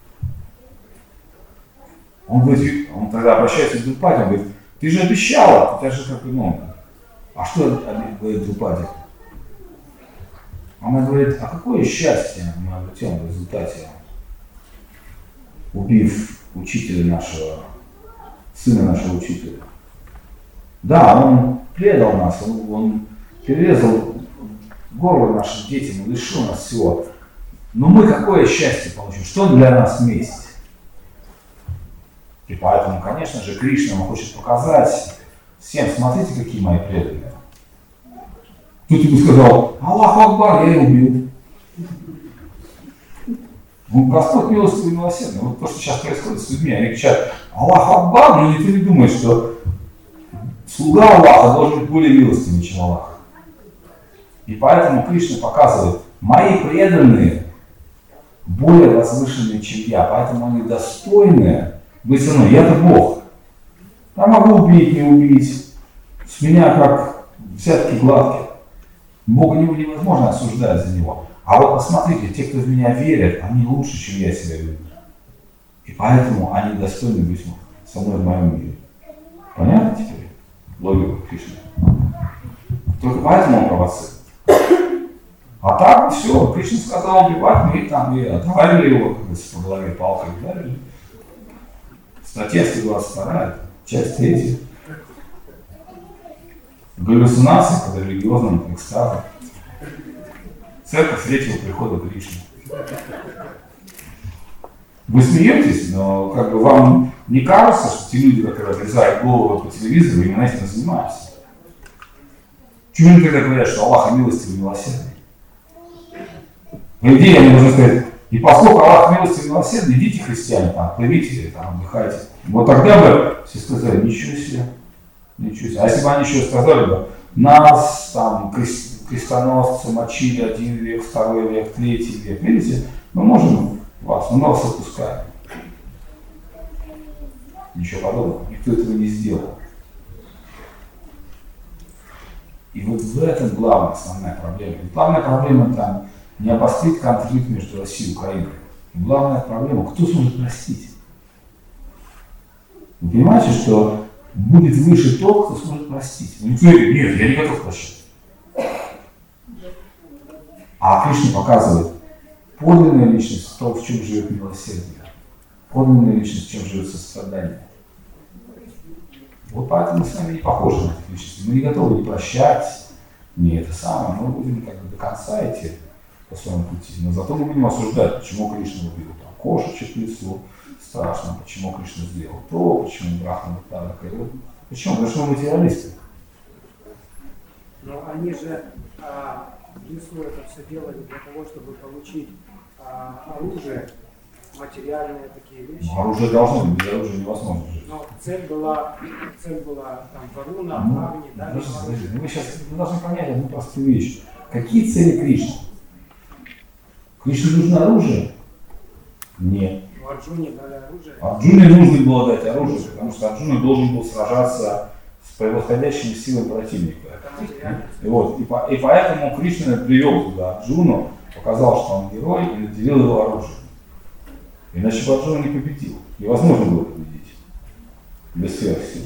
Он говорит, он тогда обращается к Друпаде, он говорит: ты же обещала, ты же как бы, а что говорит Друпаде? Она говорит: а какое счастье мы обретем в результате, убив учителя нашего, сына нашего учителя. Да, он предал нас, он перерезал горло нашим детям, он лишил нас всего. Но мы какое счастье получим? Что для нас месть? И поэтому, конечно же, Кришна хочет показать всем: смотрите, какие мои преданные. Тут ему сказал: Аллаху Акбар, я его убил. Господь милостивый и милосердный. Вот то, что сейчас происходит с людьми, они кричат: Аллаху Акбар, но никто не думает, что слуга Аллаха должен быть более милостивый, чем Аллах. И поэтому Кришна показывает: мои преданные более возвышенные, чем я, поэтому они достойны быть со мной. Я-то Бог. Я могу убить, не убить. С меня как взятки гладкие. Бога невозможно осуждать за него. А вот посмотрите, те, кто в меня верят, они лучше, чем я себя веду. И поэтому они достойны быть со мной в моем мире. Понятно теперь? Логика Кришны. Только поэтому он провоцирует. А так все, Кришна сказал убивать, мы там и отвалили его, как говорится, по голове палкой ударили. Статья 122, часть 3. Галлюцинации под религиозным экстазом. Церковь третьего прихода Кришны. Вы смеетесь, но как бы вам не кажется, что те люди, которые отрезают голову по телевизору, именно этим занимаются? Почему они тогда говорят, что Аллах милостивый и милосердный? По идее, они должны сказать: и поскольку Аллах милостивый и милосердный, идите, христиане, там, плывите, там, отдыхайте. Вот тогда бы все сказали: ничего себе, ничего себе. А если бы они еще сказали бы: нас, там, крестоносцы мочили 1 век, 2 век, 3 век, видите, мы можем вас, но мы вас отпускаем. Ничего подобного, никто этого не сделал. И вот в этом главная, основная проблема. И главная проблема там не обострить конфликт между Россией и Украиной. И главная проблема: кто сможет простить? Вы понимаете, что будет выше тот, кто сможет простить? Никто не говорит: нет, я не готов прощать. А Кришна показывает подлинная личность, то, в чем живет милосердие. Подлинная личность, в чем живет сострадание. Вот поэтому мы с вами не похожи на этих личностей. Мы не готовы не прощать, не это самое. Мы будем как бы до конца идти по своему пути. Но зато мы будем осуждать, почему Кришна убил там кошечек в лесу страшно, почему Кришна сделал то, почему Брахма вот так. Почему? Потому что мы материалисты. Но они же в лесу это все делали для того, чтобы получить оружие, материальные такие вещи. Оружие должно быть, без оружия невозможно жить. Но цель была там Варуна, Агни, да? Вы должны понять одну простую вещь. Какие цели Кришны? Кришне нужно оружие? Нет. Арджуне дали оружие. Арджуне нужно было дать оружие, потому что Арджуна должен был сражаться с превосходящими силами противника. И поэтому Кришна привел туда Арджуну, показал, что он герой, и наделил его оружием. Иначе бы Арджуна не победил. Невозможно было победить без сверхсил.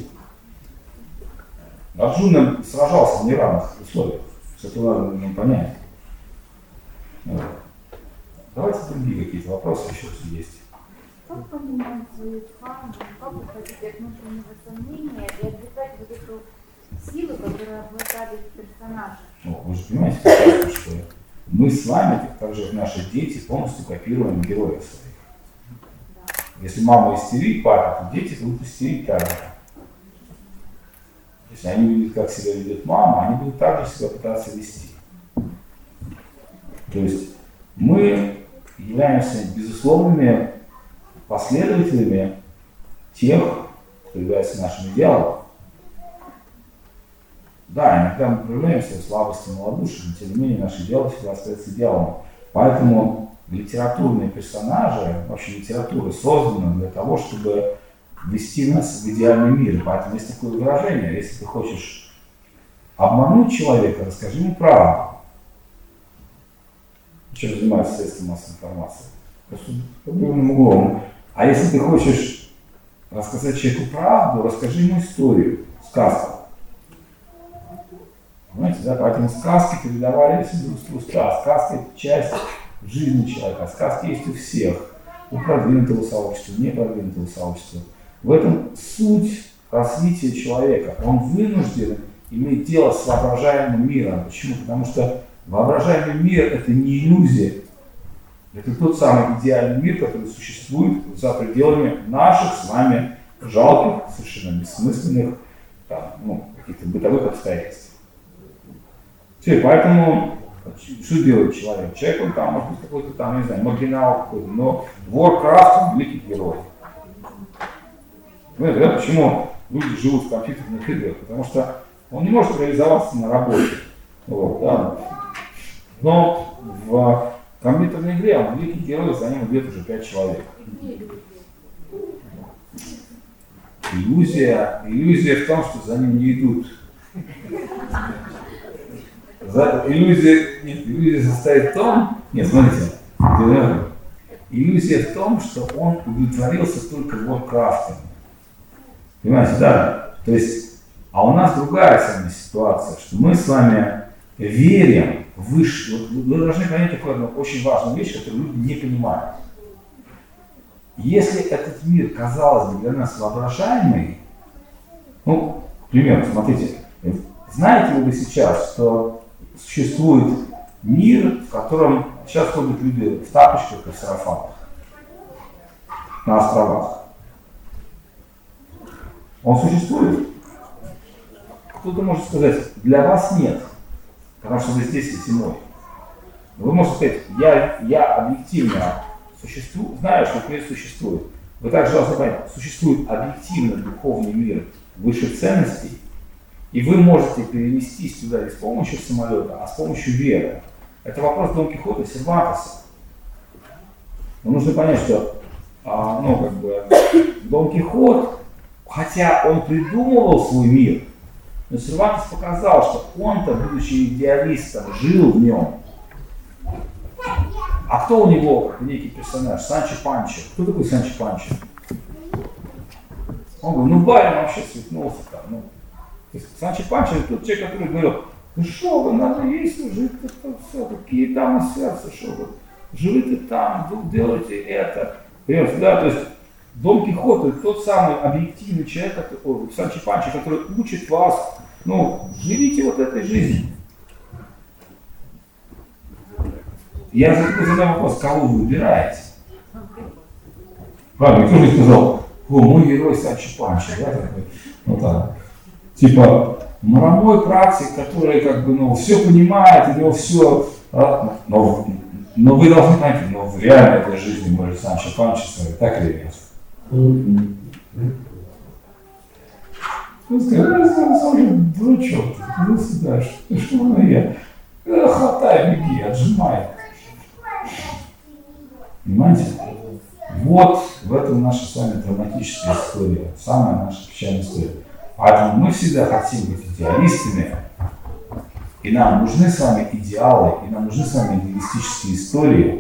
Арджуна сражался в неравных условиях. Все это надо понять. Давайте другие какие-то вопросы еще есть. Как понимать Зоитхану, как уходить от внутреннего сомнения и обретать вот эту силу, которая обладает персонажем? Ну, вы же понимаете, что мы с вами, так же наши дети, полностью копируем героев своих. Да. Если мама истерит, папа, то дети будут истерить так же. Если они видят, как себя ведет мама, они будут также себя пытаться вести. То есть мы являемся безусловными последователями тех, кто является нашим идеалом. Да, иногда мы проявляемся в слабости, малодушии, но тем не менее наш идеал всегда остается идеалом. Поэтому литературные персонажи, вообще литература создана для того, чтобы ввести нас в идеальный мир. Поэтому есть такое выражение: если ты хочешь обмануть человека, расскажи ему правду. Чем занимаются средства массовой информации? Просто под любым углом. А если ты хочешь рассказать человеку правду, расскажи ему историю, сказку. Понимаете, да? Поэтому сказки передавались из уст в уста. Сказки — это часть жизни человека. Сказки есть у всех. У продвинутого сообщества, не продвинутого сообщества. В этом суть развития человека. Он вынужден иметь дело с воображаемым миром. Почему? Потому что воображаемый мир — это не иллюзия. Это тот самый идеальный мир, который существует за пределами наших с вами жалких, совершенно бессмысленных каких-то бытовых обстоятельств. Все, поэтому что делает человек? Человек, он там, может быть, какой-то там, не знаю, маргинал какой-то, но Warcraft — он великий герой. Понимаете, да? Почему люди живут в компьютерных играх? Потому что он не может реализоваться на работе. Вот, да? Но в компьютерной игре он великий герой, за ним идет уже 5 человек. Иллюзия в том, что за ним не идут. Иллюзия состоит в том, смотрите, иллюзия в том, что он удовлетворился только Warcraft'ом. Понимаете, да? То есть, а у нас другая с вами ситуация, что мы с вами верим в высшее. Вы должны понять такую очень важную вещь, которую люди не понимают. Если этот мир, казалось бы, для нас воображаемый, к примеру, смотрите, знаете ли вы сейчас, что существует мир, в котором сейчас ходят люди в тапочках и в сарафанах на островах? Он существует? Кто-то может сказать: для вас нет, потому что вы здесь и зимой. Вы можете сказать: я объективно знаю, что мир существует. Вы также должны понять: существует объективно духовный мир высших ценностей, и вы можете перенестись туда не с помощью самолета, а с помощью веры. Это вопрос Дон Кихота и Сервантеса. Но нужно понять, что Дон Кихот, хотя он придумывал свой мир, но Сервантес показал, что он-то, будучи идеалистом, жил в нем. А кто у него как некий персонаж? Санчо Панчо. Кто такой Санчо Панчо? Он говорит: барин вообще свихнулся там. То есть Санчо Панчо — это тот человек, который говорил: ну что вы, надо есть, жить, это все, какие там сердца, что вы, живите там, делайте это. Понимаете, да, то есть Дон Кихот — это тот самый объективный человек, Санчо Панчо, который учит вас, живите вот этой жизнью. Я задаю вопрос: кого вы выбираете? Правильно, никто же сказал: мой герой Санчо Панчо, да, такой, так. Типа мрамой практик, который все понимает, у него все, но вы должны понять, в реальной этой жизни может Санчо Панчо сказать: так или нет? Он сказал: дурачок, ты сюда, что она я? Хватай, беги, отжимай. Понимаете? Вот в этом наша с вами драматическая история, самая наша печальная история. Поэтому мы всегда хотим быть идеалистами, и нам нужны с вами идеалы, и нам нужны с вами идеалистические истории.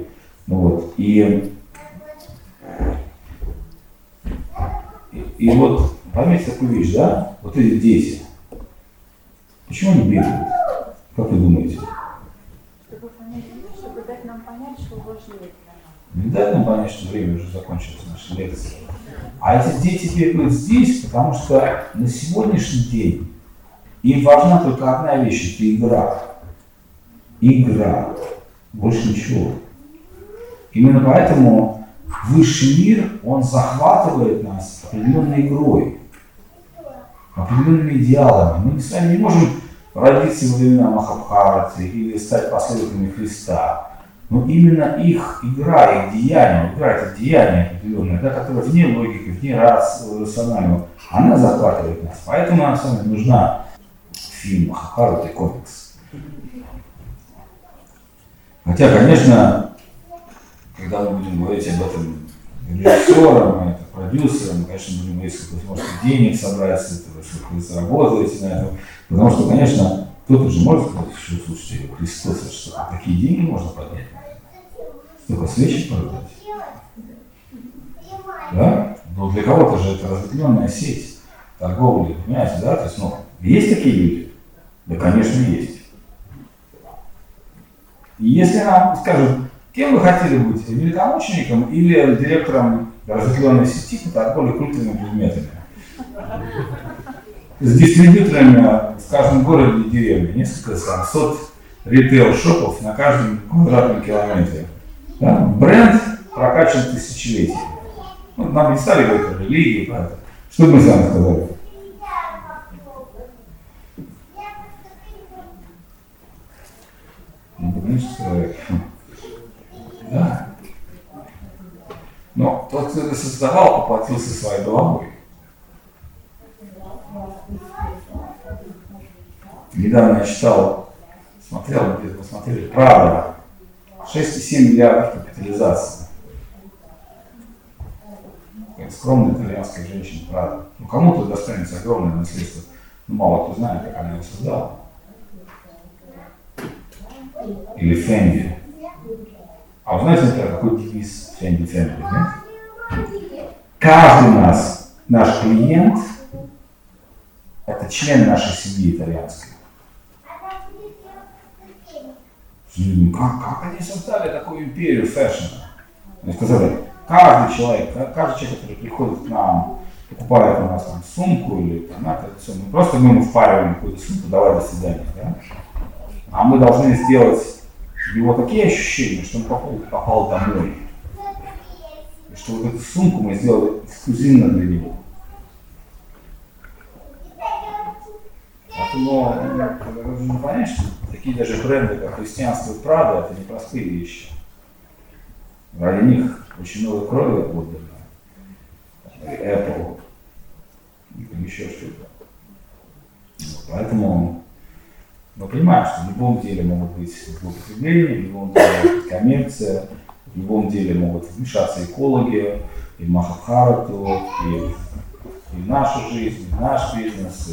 И вот поймите такую вещь, да? Вот эти дети, почему они бегают? Как вы думаете? Чтобы дать нам понять, что важнее для нас. Не дать нам понять, что время уже закончилось, наша лекция. А эти дети бегают здесь, потому что на сегодняшний день им важна только одна вещь – это игра. Игра. Больше ничего. Именно поэтому высший мир, он захватывает нас определенной игрой, определенными идеалами. Мы с вами не можем родиться во времена Махабхараты или стать последователями Христа. Но именно их игра, их деяние, игра это деяние определенное, да, которое вне логики, вне рационального, она захватывает нас. Поэтому нам с вами нужна фильм Махабхарата и комикс. Хотя, конечно, когда мы будем говорить об этом режиссером, продюсером, конечно, будем говорить, сколько вы сможете денег собрать с этого, сколько вы заработаете на этом. Потому что, конечно, кто-то же может сказать, что, слушайте, Христос, что такие деньги можно поднять? Столько свечек продать? Да? Но для кого-то же это разветвленная сеть торговли, понимаете, да? То есть, есть такие люди? Да, конечно, есть. И если нам скажут, кем вы хотели быть, великомучеником или директором разветвленной сети по торговле культурными предметами? С дистрибьюторами в каждом городе и деревне, несколько сот ритейл-шопов на каждом квадратном километре. Да? Бренд прокачан тысячелетиями. Нам не стали говорить о религии, правда? Что бы мы с вами сказали? Да. Но тот, кто это создавал, поплатился своей головой. Недавно я читал, смотрел, где-то посмотрели, правда, 6,7 миллиардов капитализации. Скромная итальянская женщина, правда. Кому-то достанется огромное наследство, но мало кто знает, как она его создала. Или Фенди. А вы знаете, например, какой девиз Фенди Фэмили, нет? Каждый наш клиент, это член нашей семьи итальянской. Как они создали такую империю фэшна? Они сказали, каждый человек, который приходит к нам, покупает у нас там сумку или там, сумку, просто мы ему впариваем какую-то сумку, давай до свидания, да? А мы должны сделать его такие ощущения, что он попал домой. И что вот эту сумку мы сделали эксклюзивно для него. Поэтому нужно понять, что такие даже бренды, как христианство и Прада, это непростые вещи. Ради них очень много крови отдано. Apple, или еще что-то. Поэтому мы понимаем, что в любом деле могут быть злоупотребления, в любом деле коммерция, в любом деле могут вмешаться экологи, и Махабхарату, и в нашу жизнь, и в наш бизнес.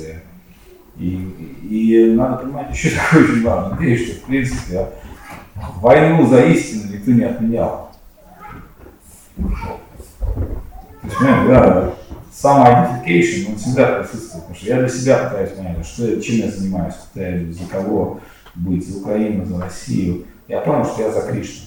И надо понимать еще такую очень важную вещь, что в принципе войну за истину никто не отменял. То есть, понимаете, да, самоидентификация, он всегда присутствует, потому что я для себя пытаюсь понять, чем я занимаюсь, пытаюсь за кого быть, за Украину, за Россию. Я понял, что я за Кришну.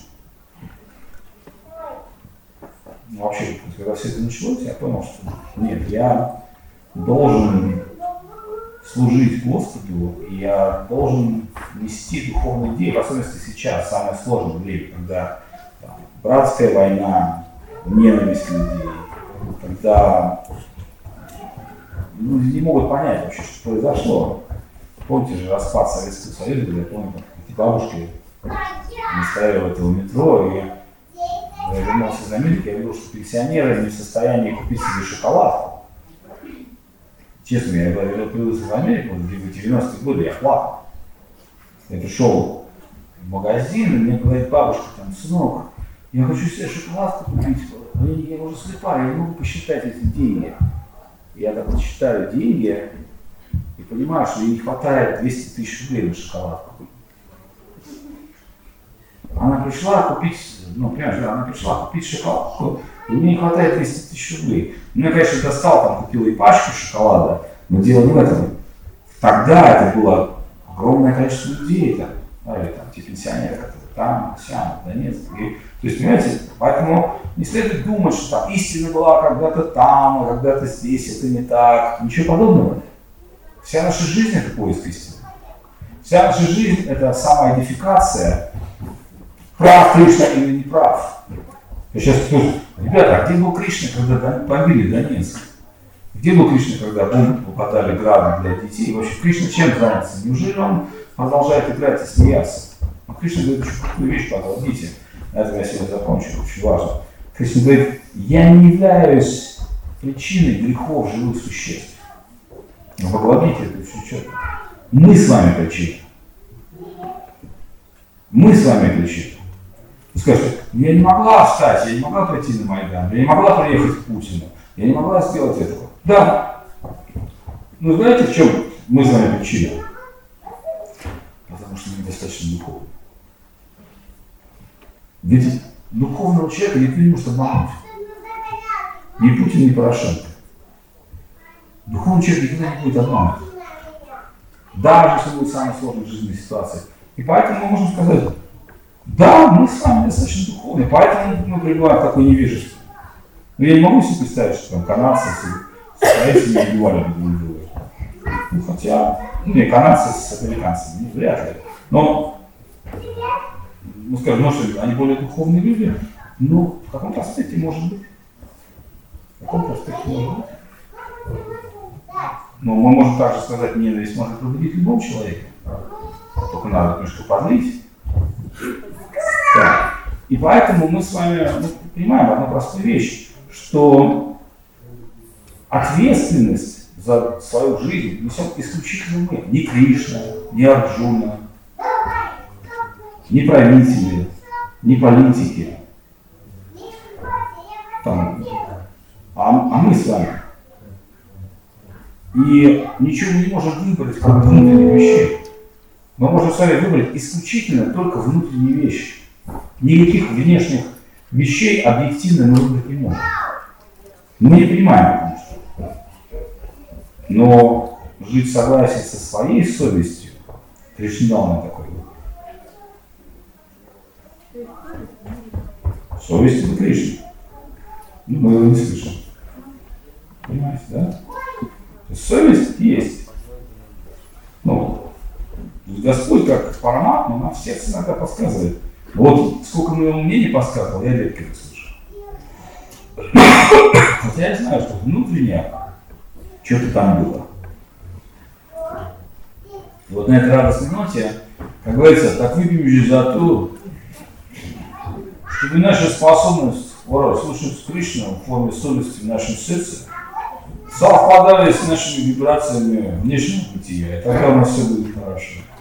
Вообще, когда все это началось, я понял, что нет, я должен служить Господу, и я должен нести духовные идеи, в особенности сейчас, самое сложное время, когда братская война, ненависть людей, когда люди не могут понять вообще, что произошло. Помните же распад Советского Союза, когда я помню, как эти бабушки не стояли в этом метро, и я вернулся из Америки, я видел, что пенсионеры не в состоянии купить себе шоколадку. Честно, я появился в Америку в 90-е годы, я плакал. Я пришел в магазин, и мне говорит бабушка, там, сынок, я хочу себе шоколадку купить, я уже слепая, я не могу посчитать эти деньги. Я так считаю деньги и понимаю, что ей не хватает 200 тысяч рублей на шоколадку. Она пришла купить, она пришла купить шоколадку, и мне не хватает 200 тысяч рублей. Я, конечно, достал, там, купил и пачку шоколада, но дело не в этом. Тогда это было огромное количество людей, или те пенсионеры, которые там, сям, Донецк. И То есть, понимаете, поэтому не следует думать, что там истина была когда-то там, а когда-то здесь, это не так. Ничего подобного. Вся наша жизнь — это поиск истины. Вся наша жизнь — это самоидентификация. Прав Кришна или не прав. Я сейчас скажу, ребята, а где был Кришна, когда бомбили Донецк? Где был Кришна, когда бомбы попадали грады для детей? Вообще Кришна чем занимается? Неужели он продолжает играть и смеяться? Но Кришна говорит очень крутую вещь, подождите. На этом я сегодня закончу, очень важно. Кришна говорит, я не являюсь причиной грехов живых существ. Но Бхагавад-гите это все четко. Мы с вами причина. Мы с вами причина. Вы скажете, я не могла встать, я не могла пойти на Майдан, я не могла приехать к Путину, я не могла сделать этого. Да. Ну знаете, в чем мы с вами причина? Потому что мы недостаточно духовны. Ведь духовного человека никто не может обмануть. Ни Путин, ни Порошенко. Духовный человек никогда не будет обманут. Даже если будет самая сложная жизненная ситуация. И поэтому мы можем сказать, да, мы с вами достаточно духовны, поэтому мы пребываем в такой невежестве. Но я не могу себе представить, что там канадцы с украинцами убивали друг друга. Ну, хотя, канадцы с американцами, вряд ли. Но, скажем, может, они более духовные люди, но в каком-то аспекте может быть. В каком-то аспекте может быть. Но мы можем также сказать, ненависть может победить любого человека. Только надо немножко подлить. Да. И поэтому мы с вами понимаем одну простую вещь, что ответственность за свою жизнь несем исключительно мы. Не Кришна, не Арджуна, не правители, не политики. А мы с вами. И ничего не можем выбрать, как внутренних вещей. Мы можем с вами выбрать исключительно только внутренние вещи. Никаких внешних вещей объективно мы выбрать не можем. Мы не понимаем, потому что. Но жить в согласии со своей совестью, Кришна дал нам такой выбор. Совесть — это Кришна. Мы его не слышим. Понимаете, да? Совесть есть. Господь, как Параматма, нам в сердце иногда подсказывает. Вот сколько моего мнения подсказывал, я редко это слышу. Хотя я знаю, что внутреннее что-то там было. И вот на этой радостной ноте, как говорится, так выпьем за то, чтобы наша способность слушать Кришну в форме совести в нашем сердце совпадали с нашими вибрациями внешнего бытия, и тогда у нас все будет хорошо.